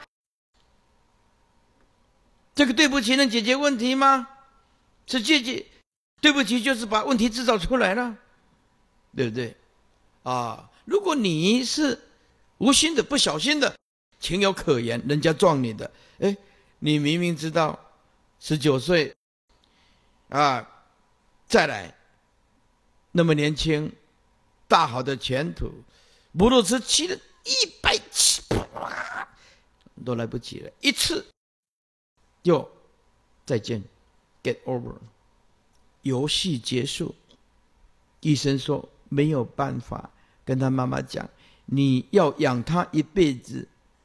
这个对不起能解决问题吗？是解决，对不起就是把问题制造出来了，对不对？啊，如果你是无心的、不小心的，情有可原，人家撞你的，哎，你明明知道十九岁啊，再来那么年轻，大好的前途，摩托车骑了一百七，都来不及了，一次就再见 ，get over， 游戏结束。医生说没有办法，跟他妈妈讲，你要养他一辈子，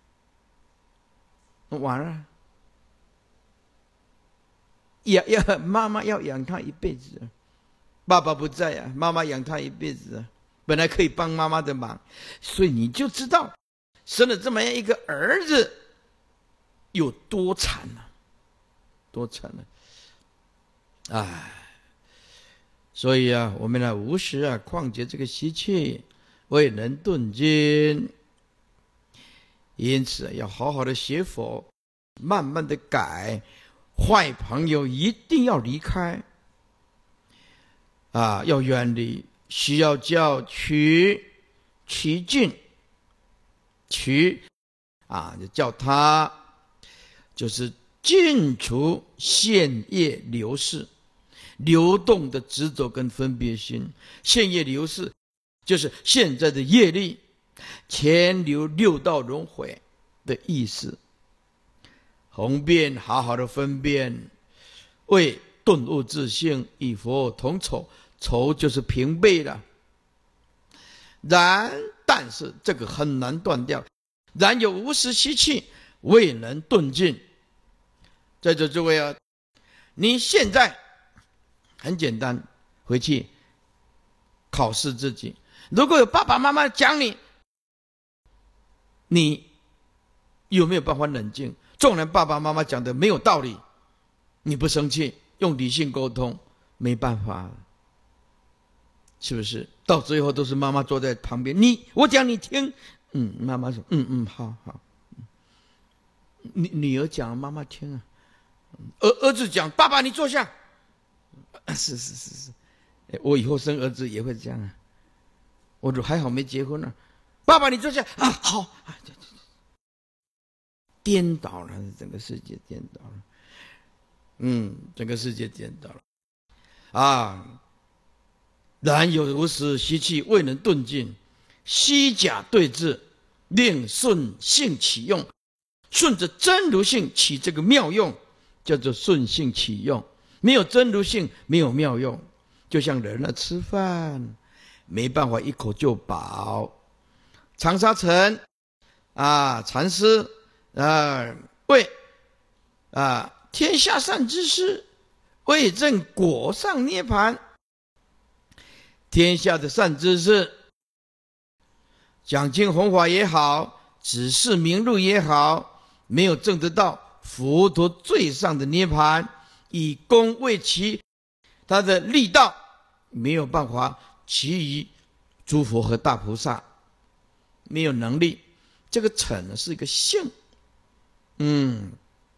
完了，要要妈妈要养他一辈子，爸爸不在啊，妈妈养他一辈子啊，本来可以帮妈妈的忙，所以你就知道生了这么样一个儿子有多惨啊，多惨啊！哎， 所以啊，我们呢无时啊况觉这个习气，未能顿尽。因此要好好的学佛，慢慢的改，坏朋友一定要离开啊，要远离，需要叫取其尽，取啊，就叫他就是尽除现业流逝流动的执着跟分别心。现业流逝就是现在的业力潜流六道轮回的意思。宏遍好好的分辨，为顿悟自性，与佛同酬，酬就是平辈了。然但是这个很难断掉，然有无始习气未能顿尽。在座诸位啊，你现在很简单，回去考试自己，如果有爸爸妈妈讲你，你有没有办法冷静？纵然爸爸妈妈讲的没有道理，你不生气，用理性沟通，没办法，是不是？到最后都是妈妈坐在旁边，你我讲你听，嗯，妈妈说，嗯嗯，好好。女女儿讲，妈妈听啊。儿儿子讲，爸爸你坐下。是是是是，我以后生儿子也会这样啊。我说还好没结婚呢、啊，爸爸你坐下啊，好啊。颠倒了，整个世界颠倒了，嗯，整个世界颠倒了啊！然有无始习气未能顿尽，虚假对治，令顺性起用，顺着真如性起这个妙用，叫做顺性起用。没有真如性，没有妙用。就像人呢吃饭，没办法一口就饱。长沙城啊，禅师。啊，为啊天下善知识，为证果上涅盘。天下的善知识，讲经弘法也好，指示明路也好，没有证得到佛陀最上的涅盘，以功为其他的力道，没有办法其余诸佛和大菩萨，没有能力。这个成呢是一个性。嗯，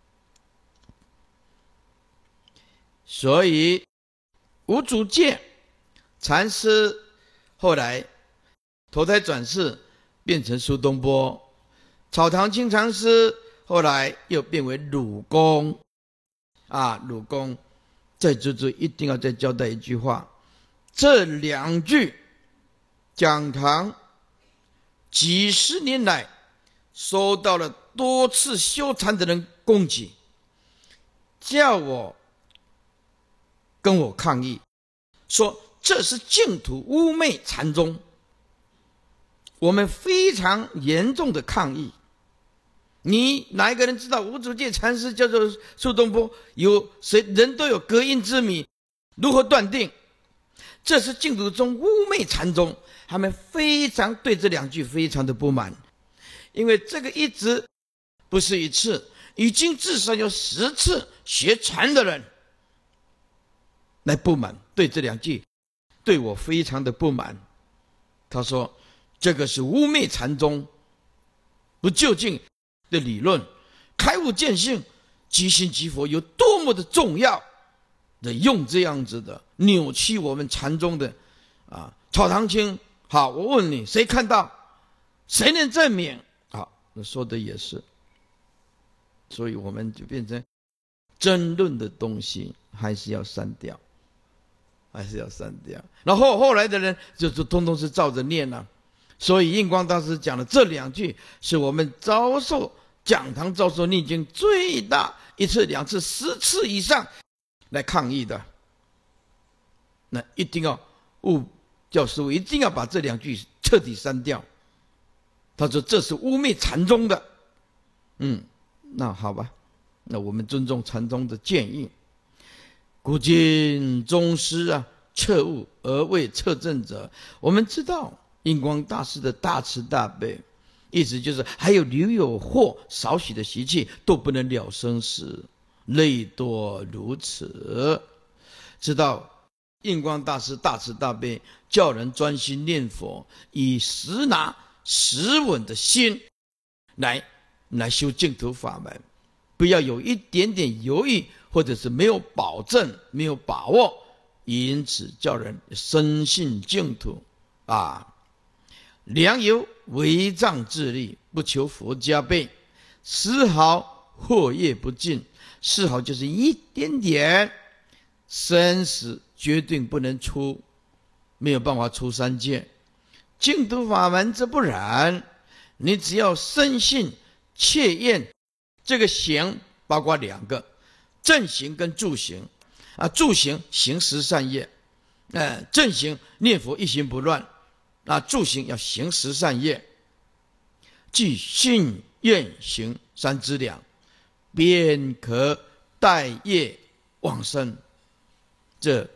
所以无主见禅师后来投胎转世变成苏东坡，草堂清禅师后来又变为鲁公啊，鲁公。在这这一定要再交代一句话，这两句讲堂几十年来收到了多次修禅的人攻击，叫我跟我抗议，说这是净土污昧禅宗。我们非常严重的抗议。你哪一个人知道无主界禅师叫做苏东坡？有谁人都有隔音之谜，如何断定这是净土宗污昧禅宗？他们非常对这两句非常的不满，因为这个一直不是一次，已经至少有十次学禅的人来不满，对这两句对我非常的不满。他说这个是污昧禅宗不究竟的理论，开悟见性即心即佛有多么的重要的，用这样子的扭曲我们禅宗的啊，草堂清。好，我问你，谁看到？谁能证明？好，那说的也是。所以我们就变成争论的东西还是要删掉，还是要删掉。然后后来的人就就通通是照着念了、啊。所以印光大师讲的这两句，是我们遭受讲堂遭受逆境最大一次、两次、十次以上来抗议的。那一定要悟教师傅一定要把这两句彻底删掉。他说这是污蔑禅宗的。嗯，那好吧，那我们尊重禅宗的建议。古今宗师啊，彻悟而未彻证者，我们知道印光大师的大慈大悲，意思就是还有留有或少许的习气都不能了生死，类多如此。知道印光大师大慈大悲，叫人专心念佛，以实拿实稳的心来来修净土法门，不要有一点点犹豫，或者是没有保证、没有把握，因此叫人深信净土啊。良由为障自立，不求佛加倍，丝毫惑业不尽。丝毫就是一点点，生死决定不能出，没有办法出三界。净土法门则不然，你只要深信切愿，这个行包括两个，正行跟助行啊。助行行十善业，呃，正行念佛一心不乱啊。助行要行十善业，即信愿行三资粮，便可带业往生。这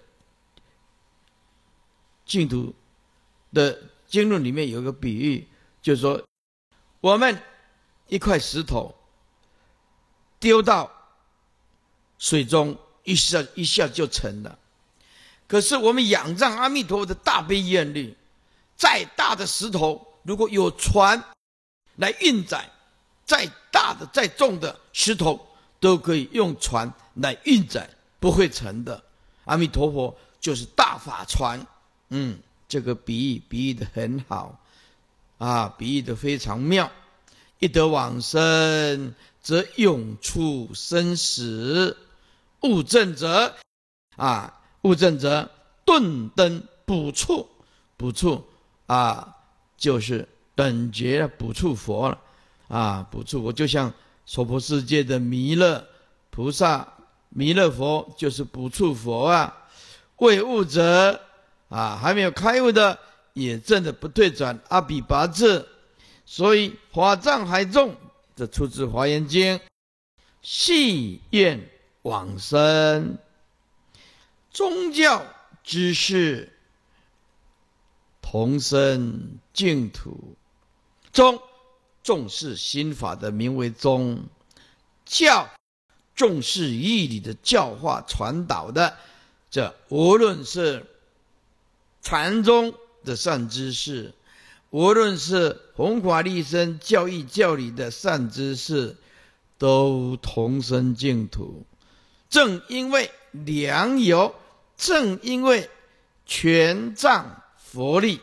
净土的经论里面有一个比喻，就是说我们一块石头丢到水中，一下一下就沉了。可是我们仰仗阿弥陀佛的大悲愿力，再大的石头，如果有船来运载，再大的再重的石头都可以用船来运载，不会沉的。阿弥陀佛就是大法船。嗯，这个比喻比喻的很好啊，比喻的非常妙。一得往生，则永出生死；悟证者啊，悟证者顿登补处，补处啊，就是等觉补处佛了啊，补处佛就像娑婆世界的弥勒菩萨。弥勒佛就是补处佛啊。未悟者啊，还没有开悟的，也证的不退转阿比拔智。所以法藏海众，这出自华严经，系愿往生。宗教之事，同生净土。宗重视心法的名为宗，教重视义理的教化传导的，这无论是禅宗的善知识，无论是弘法利生教义教理的善知识，都同生净土。正因为良由，正因为全仗佛力，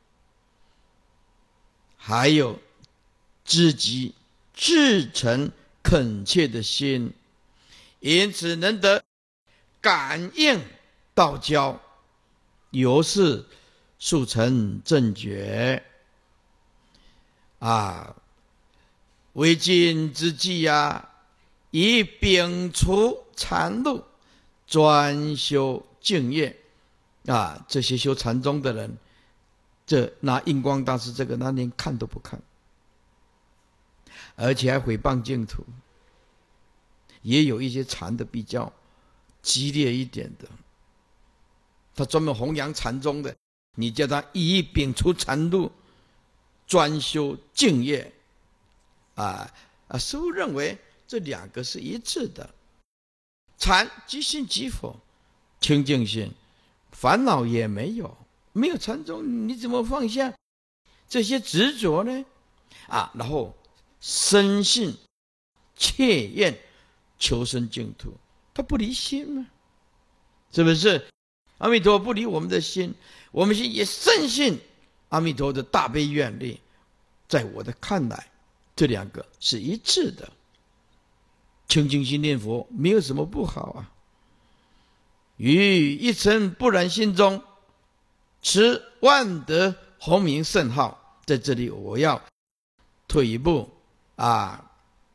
还有自己至诚恳切的心，因此能得感应道交，由是速成正觉啊。为今之计啊，以摒除禅路，专修净业啊。这些修禅宗的人，这拿印光大师这个，他连看都不看，而且还毁谤净土。也有一些禅的比较激烈一点的，他专门弘扬禅宗的，你叫他以摒除禅路，专修净业啊啊！师父认为这两个是一致的，禅即心即佛，清净心，烦恼也没有，没有禅宗你怎么放下这些执着呢？啊，然后深信切愿求生净土，他不离心吗？是不是？阿弥陀不离我们的心，我们心也深信阿弥陀的大悲愿力。在我的看来，这两个是一致的。清净心念佛没有什么不好啊。于一尘不染心中，持万德洪名圣号。在这里我要退一步啊，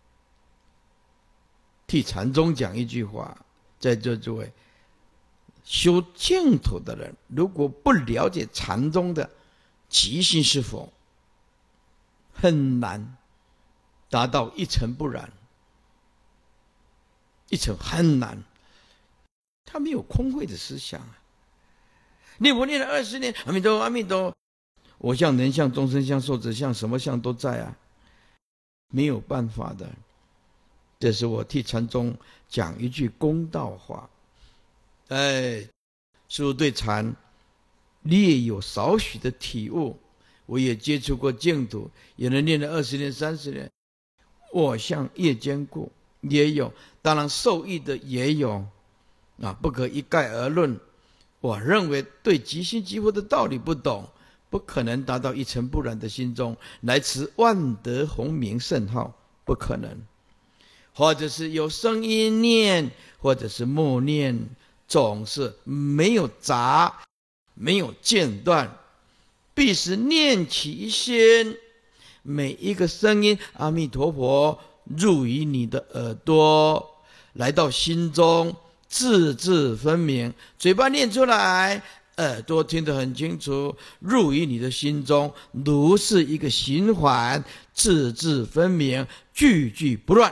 替禅宗讲一句话，在座诸位修净土的人，如果不了解禅宗的即心是否，很难达到一尘不染，一尘很难。他没有空慧的思想啊。念佛念了二十年，阿弥陀佛阿弥陀佛，我相人相众生相寿者相，什么相都在啊，没有办法的。这是我替禅宗讲一句公道话。哎， 师父对禅略有少许的体悟，我也接触过净土，有人念了二十年、三十年。我向夜间故也有，当然受益的也有，啊，不可一概而论。我认为对即心即佛的道理不懂，不可能达到一尘不染的心中来持万德洪名圣号，不可能。或者是有声音念，或者是默念，总是没有杂，没有间断，必是念起一心，每一个声音，阿弥陀佛入于你的耳朵，来到心中，字字分明，嘴巴念出来，耳朵听得很清楚，入于你的心中，如是一个循环，字字分明，句句不乱。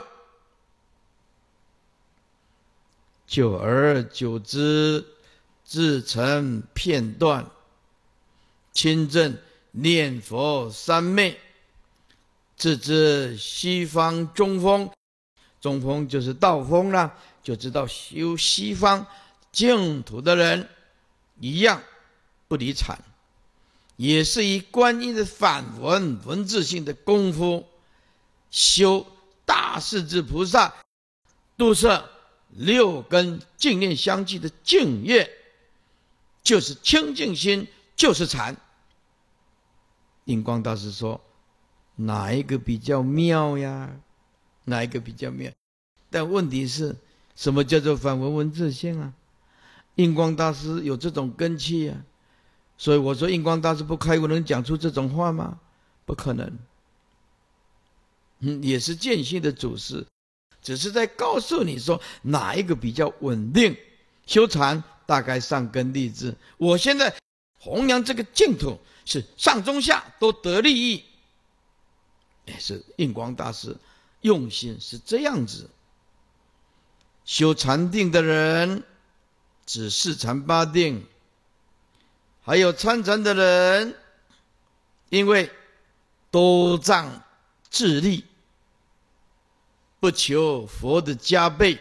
久而久之，自成片段，亲证念佛三昧，自知西方中风，中风就是道风啦，就知道修西方净土的人一样不离禅，也是以观音的反文文字性的功夫，修大势至菩萨度摄六根净念相继的净业，就是清净心，就是禅。印光大师说，哪一个比较妙呀？哪一个比较妙？但问题是，什么叫做反文文字性啊？印光大师有这种根器啊，所以我说印光大师不开悟能讲出这种话吗？不可能。嗯，也是见性的祖师，只是在告诉你说哪一个比较稳定。修禅大概上根立志，我现在弘扬这个净土是上中下都得利益，也是印光大师用心是这样子。修禅定的人，指四禅八定，还有参禅的人，因为多障自利，不求佛的加倍，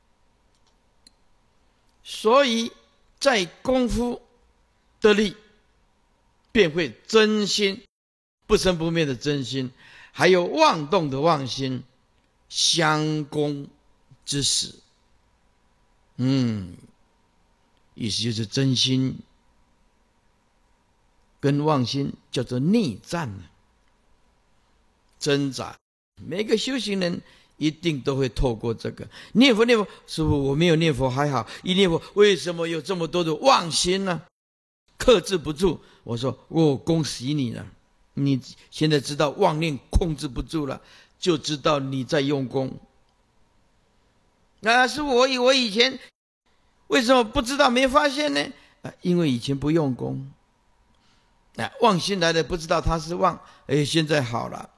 所以在功夫得力，便会真心，不生不灭的真心，还有妄动的妄心相攻之时，嗯，意思就是真心跟妄心叫做内战挣扎。每个修行人一定都会透过这个念佛念佛，师父我没有念佛还好，一念佛为什么有这么多的妄心呢？克制不住。我说我、哦、恭喜你了，你现在知道妄念控制不住了，就知道你在用功。啊，是我我以前为什么不知道没发现呢？啊，因为以前不用功。啊，妄心来了不知道它是妄，哎，现在好了。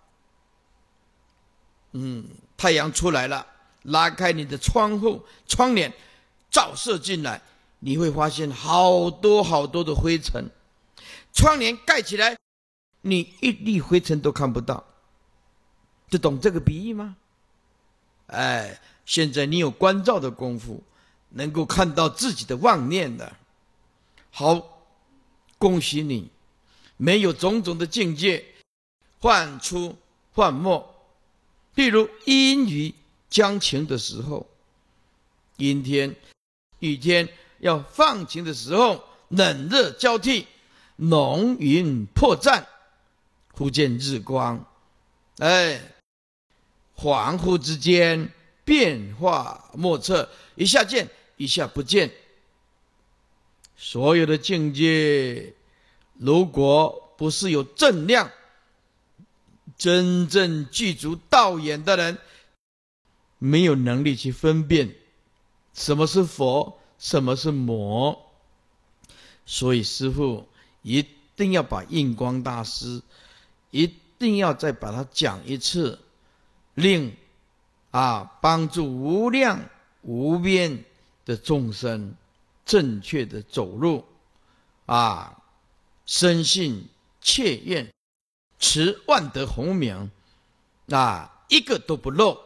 嗯，太阳出来了，拉开你的窗户窗帘，照射进来，你会发现好多好多的灰尘。窗帘盖起来，你一粒灰尘都看不到。就懂这个比喻吗？哎，现在你有观照的功夫，能够看到自己的妄念的。好，恭喜你，没有种种的境界，幻出幻没。譬如阴雨将晴的时候，阴天、雨天要放晴的时候，冷热交替，浓云破绽，忽见日光，哎，恍惚之间变化莫测，一下见一下不见。所有的境界，如果不是有正量，真正具足道眼的人，没有能力去分辨什么是佛，什么是魔。所以师父一定要把印光大师一定要再把它讲一次，令啊帮助无量无边的众生正确的走路啊，深信切愿，持万德洪名啊，一个都不漏。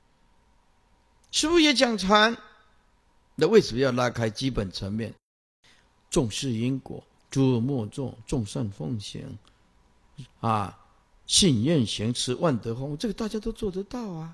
师父也讲禅，那为什么要拉开基本层面？ 重视因果，诸恶莫作，众善奉行，啊，信愿行持万德洪，这个大家都做得到啊。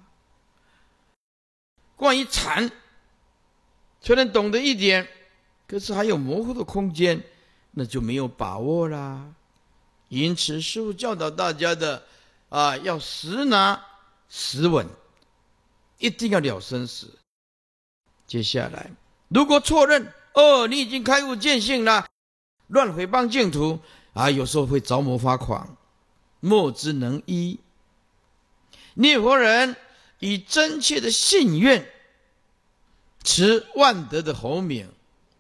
关于禅，虽然懂得一点，可是还有模糊的空间，那就没有把握啦。因此，师父教导大家的啊，要实拿实稳，一定要了生死。接下来，如果错认哦，你已经开悟见性了，乱诽谤净土啊，有时候会着魔发狂，莫之能依。念佛人以真切的信愿，持万德的侯名，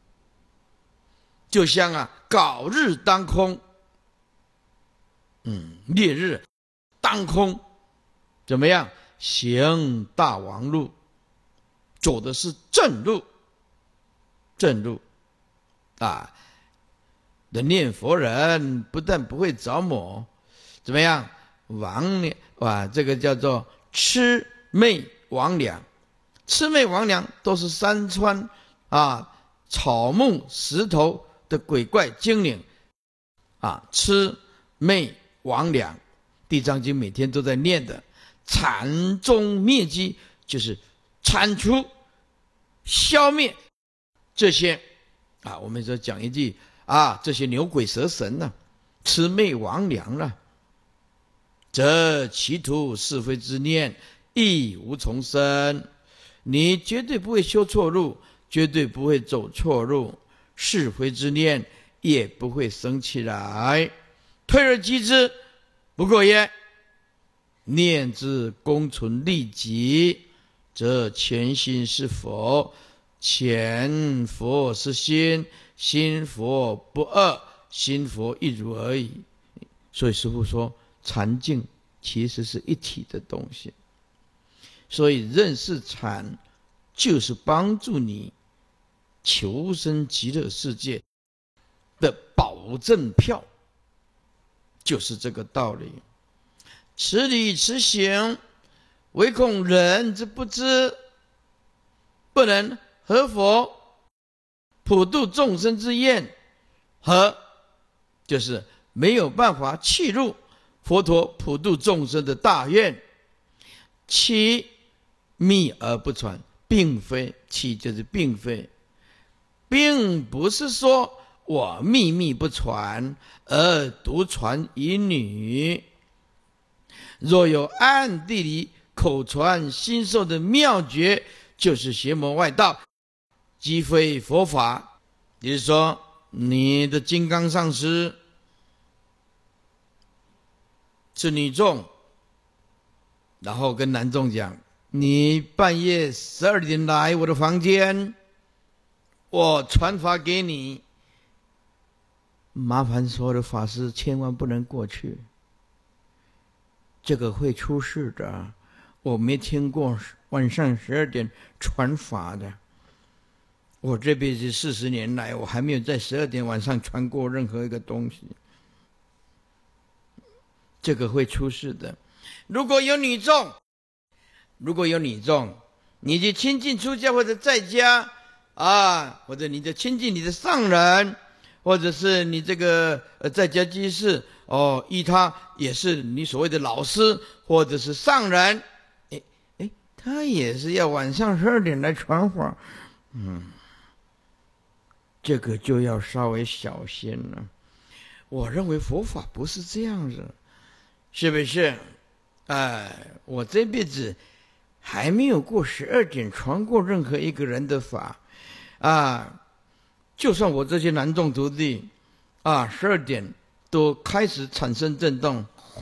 就像啊皋日当空，嗯，烈日当空，怎么样？行大王路，走的是正路，正路啊！的念佛人不但不会着魔，怎么样？魍魉啊，这个叫做魑魅魍魉，魑魅魍魉都是山川啊、草木石头的鬼怪精灵啊，魑魅魍魉，地藏经每天都在念的。铲中灭迹，就是铲除、消灭这些啊，我们说讲一句啊，这些牛鬼蛇神呢、啊，魑魅魍魉了，则其徒是非之念亦无从生。你绝对不会修错路，绝对不会走错路，是非之念也不会生起来。退而击之，不过也。念之功存利己，则前心是佛，前佛是心，心佛不二，心佛一如而已。所以师父说，禅净其实是一体的东西。所以认识禅，就是帮助你求生极乐世界的保证票，就是这个道理。此理此行，唯恐人之不知，不能合佛普度众生之愿，和就是没有办法契入佛陀普度众生的大愿。其秘而不传，并非其就是并非，并不是说我秘密不传，而独传一女。若有暗地里口传心授的妙诀，就是邪魔外道，即非佛法。也就是说，你的金刚上师是女众，然后跟男众讲，你半夜十二点来我的房间，我传法给你，麻烦所有的法师千万不能过去，这个会出事的。我没听过晚上十二点传法的，我这辈子四十年来，我还没有在十二点晚上传过任何一个东西，这个会出事的。如果有女众，如果有女众，你就亲近出家或者在家啊，或者你就亲近你的上人，或者是你这个呃在家居士哦，依他也是你所谓的老师或者是上人，哎哎，他也是要晚上十二点来传法，嗯，这个就要稍微小心了。我认为佛法不是这样子，是不是？哎，我这辈子还没有过十二点传过任何一个人的法啊！就算我这些男众徒弟啊，十二点都开始产生震动，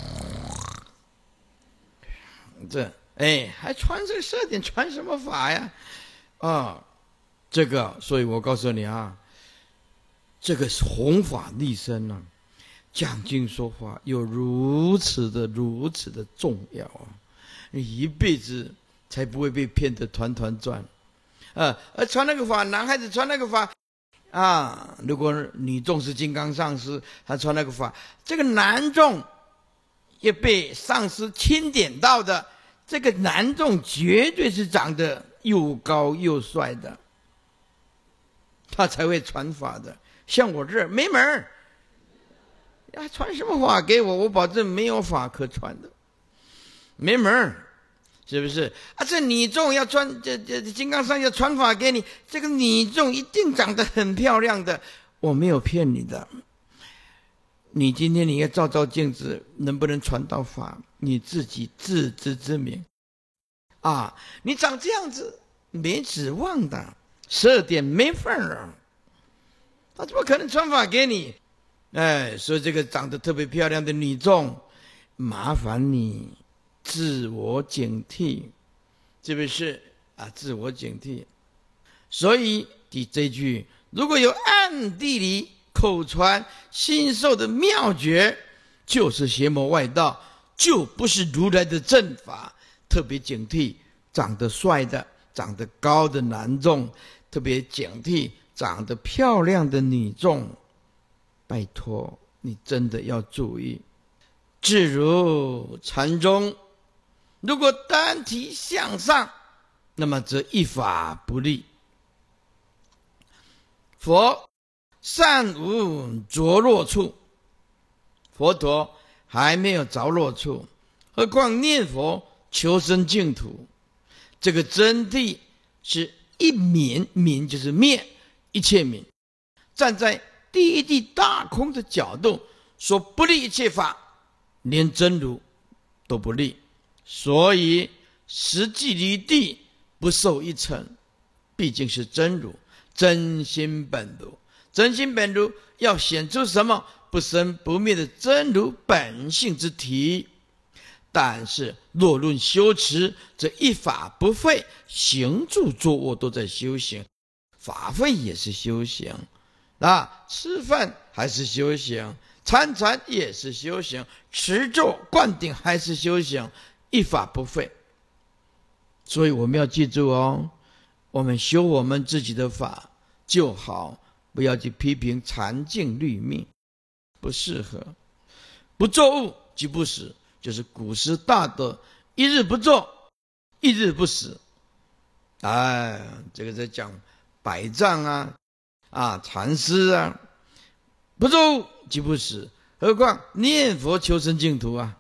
这哎还传这个十二点传什么法呀？啊，这个，所以我告诉你啊，这个是弘法利生啊。讲经说法有如此的如此的重要啊！你一辈子才不会被骗得团团转，啊！而传那个法，男孩子传那个法啊，如果女众是金刚上师，他传那个法，这个男众也被上师钦点到的，这个男众绝对是长得又高又帅的，他才会传法的。 像我这儿没门儿，啊，传什么法给我？我保证没有法可传的，没门儿，是不是？啊，这女众要传，这这金刚上要传法给你，这个女众一定长得很漂亮的，我没有骗你的。你今天你要照照镜子，能不能传到法？你自己自知之明啊！你长这样子没指望的，十二点没份儿啊！他怎么可能传法给你？哎，所以这个长得特别漂亮的女众，麻烦你自我警惕，是不是啊？自我警惕。所以第这句，如果有暗地里口传心授的妙诀，就是邪魔外道，就不是如来的正法。特别警惕长得帅的、长得高的男众，特别警惕长得漂亮的女众。拜托，你真的要注意。至如禅宗，如果单提向上，那么则一法不立。佛善无着落处，佛陀还没有着落处，何况念佛求生净土？这个真谛是一泯，泯就是灭，一切泯。站在第一地大空的角度说不立一切法，连真如都不立，所以实际离地不受一尘，毕竟是真如，真心本如。真心本如要显出什么？不生不灭的真如本性之体。但是若论修持，这一法不废，行住坐卧都在修行，法会也是修行啊，吃饭还是修行，参禅也是修行，持咒灌顶还是修行，一法不废。所以我们要记住哦，我们修我们自己的法就好，不要去批评禅净律命，不适合。不作物即不死，就是古时大德一日不作，一日不死。哎，这个在讲百丈啊啊禅师啊，不作物即不死，何况念佛求生净土啊。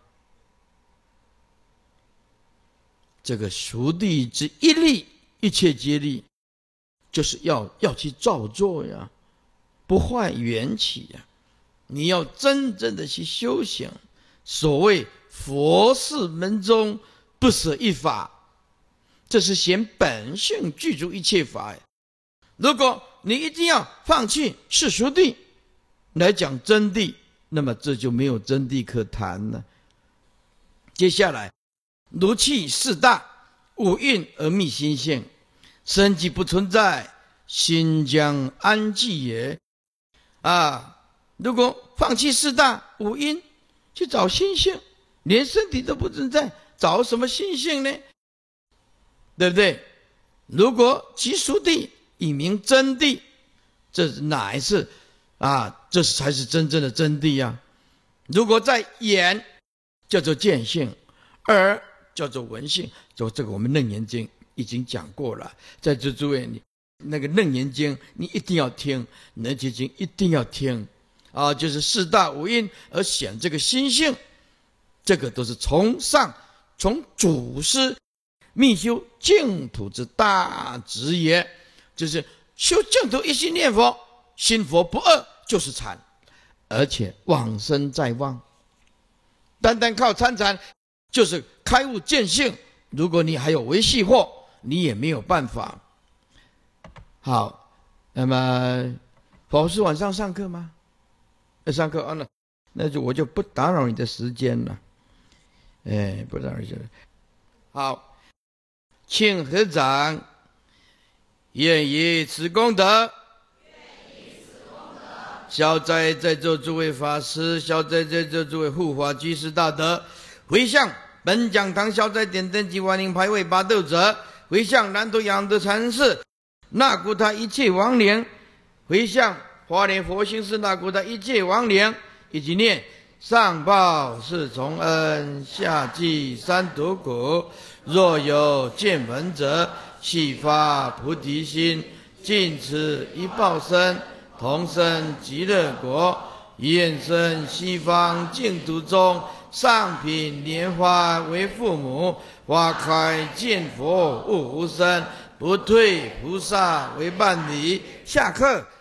这个熟地之一力，一切皆力，就是要要去照做呀，不坏缘起呀。你要真正的去修行，所谓佛事门中不舍一法，这是显本性具足一切法。如果你一定要放弃世俗谛来讲真谛，那么这就没有真谛可谈了。接下来，如气四大，五蕴而密心性，身即不存在，心将安寂也。啊，如果放弃四大五蕴去找心性，连身体都不存在，找什么心性呢？对不对？如果即俗谛以明真谛，这哪一次啊？这才是真正的真谛啊！如果在眼叫做见性，耳叫做闻性，就这个我们楞严经已经讲过了。在这诸位，你那个楞严经你一定要听，能结经一定要听啊！就是四大五蕴而显这个心性，这个都是从上从祖师密修净土之大旨也。就是修净土一心念佛，心佛不二就是禅，而且往生在望。单单靠参禅就是开悟见性，如果你还有维系货，你也没有办法。好，那么佛师晚上上课吗？要上课啊，那那就我就不打扰你的时间了。哎，不打扰你。好，请合掌，愿以此功德，消灾在座诸位法师，消灾在座诸位护法居士大德，回向本讲堂消灾点灯及万灵牌位八斗者，回向南投养德禅师，那古他一切亡灵，回向华莲佛心寺那古他一切亡灵，以及念上报四重恩，下济三途苦，若有见闻者，悉发菩提心，尽此一报身， 同生极乐国。愿生西方净土中，上品莲花为父母，花开见佛悟无生，不退菩萨为伴侣。下课。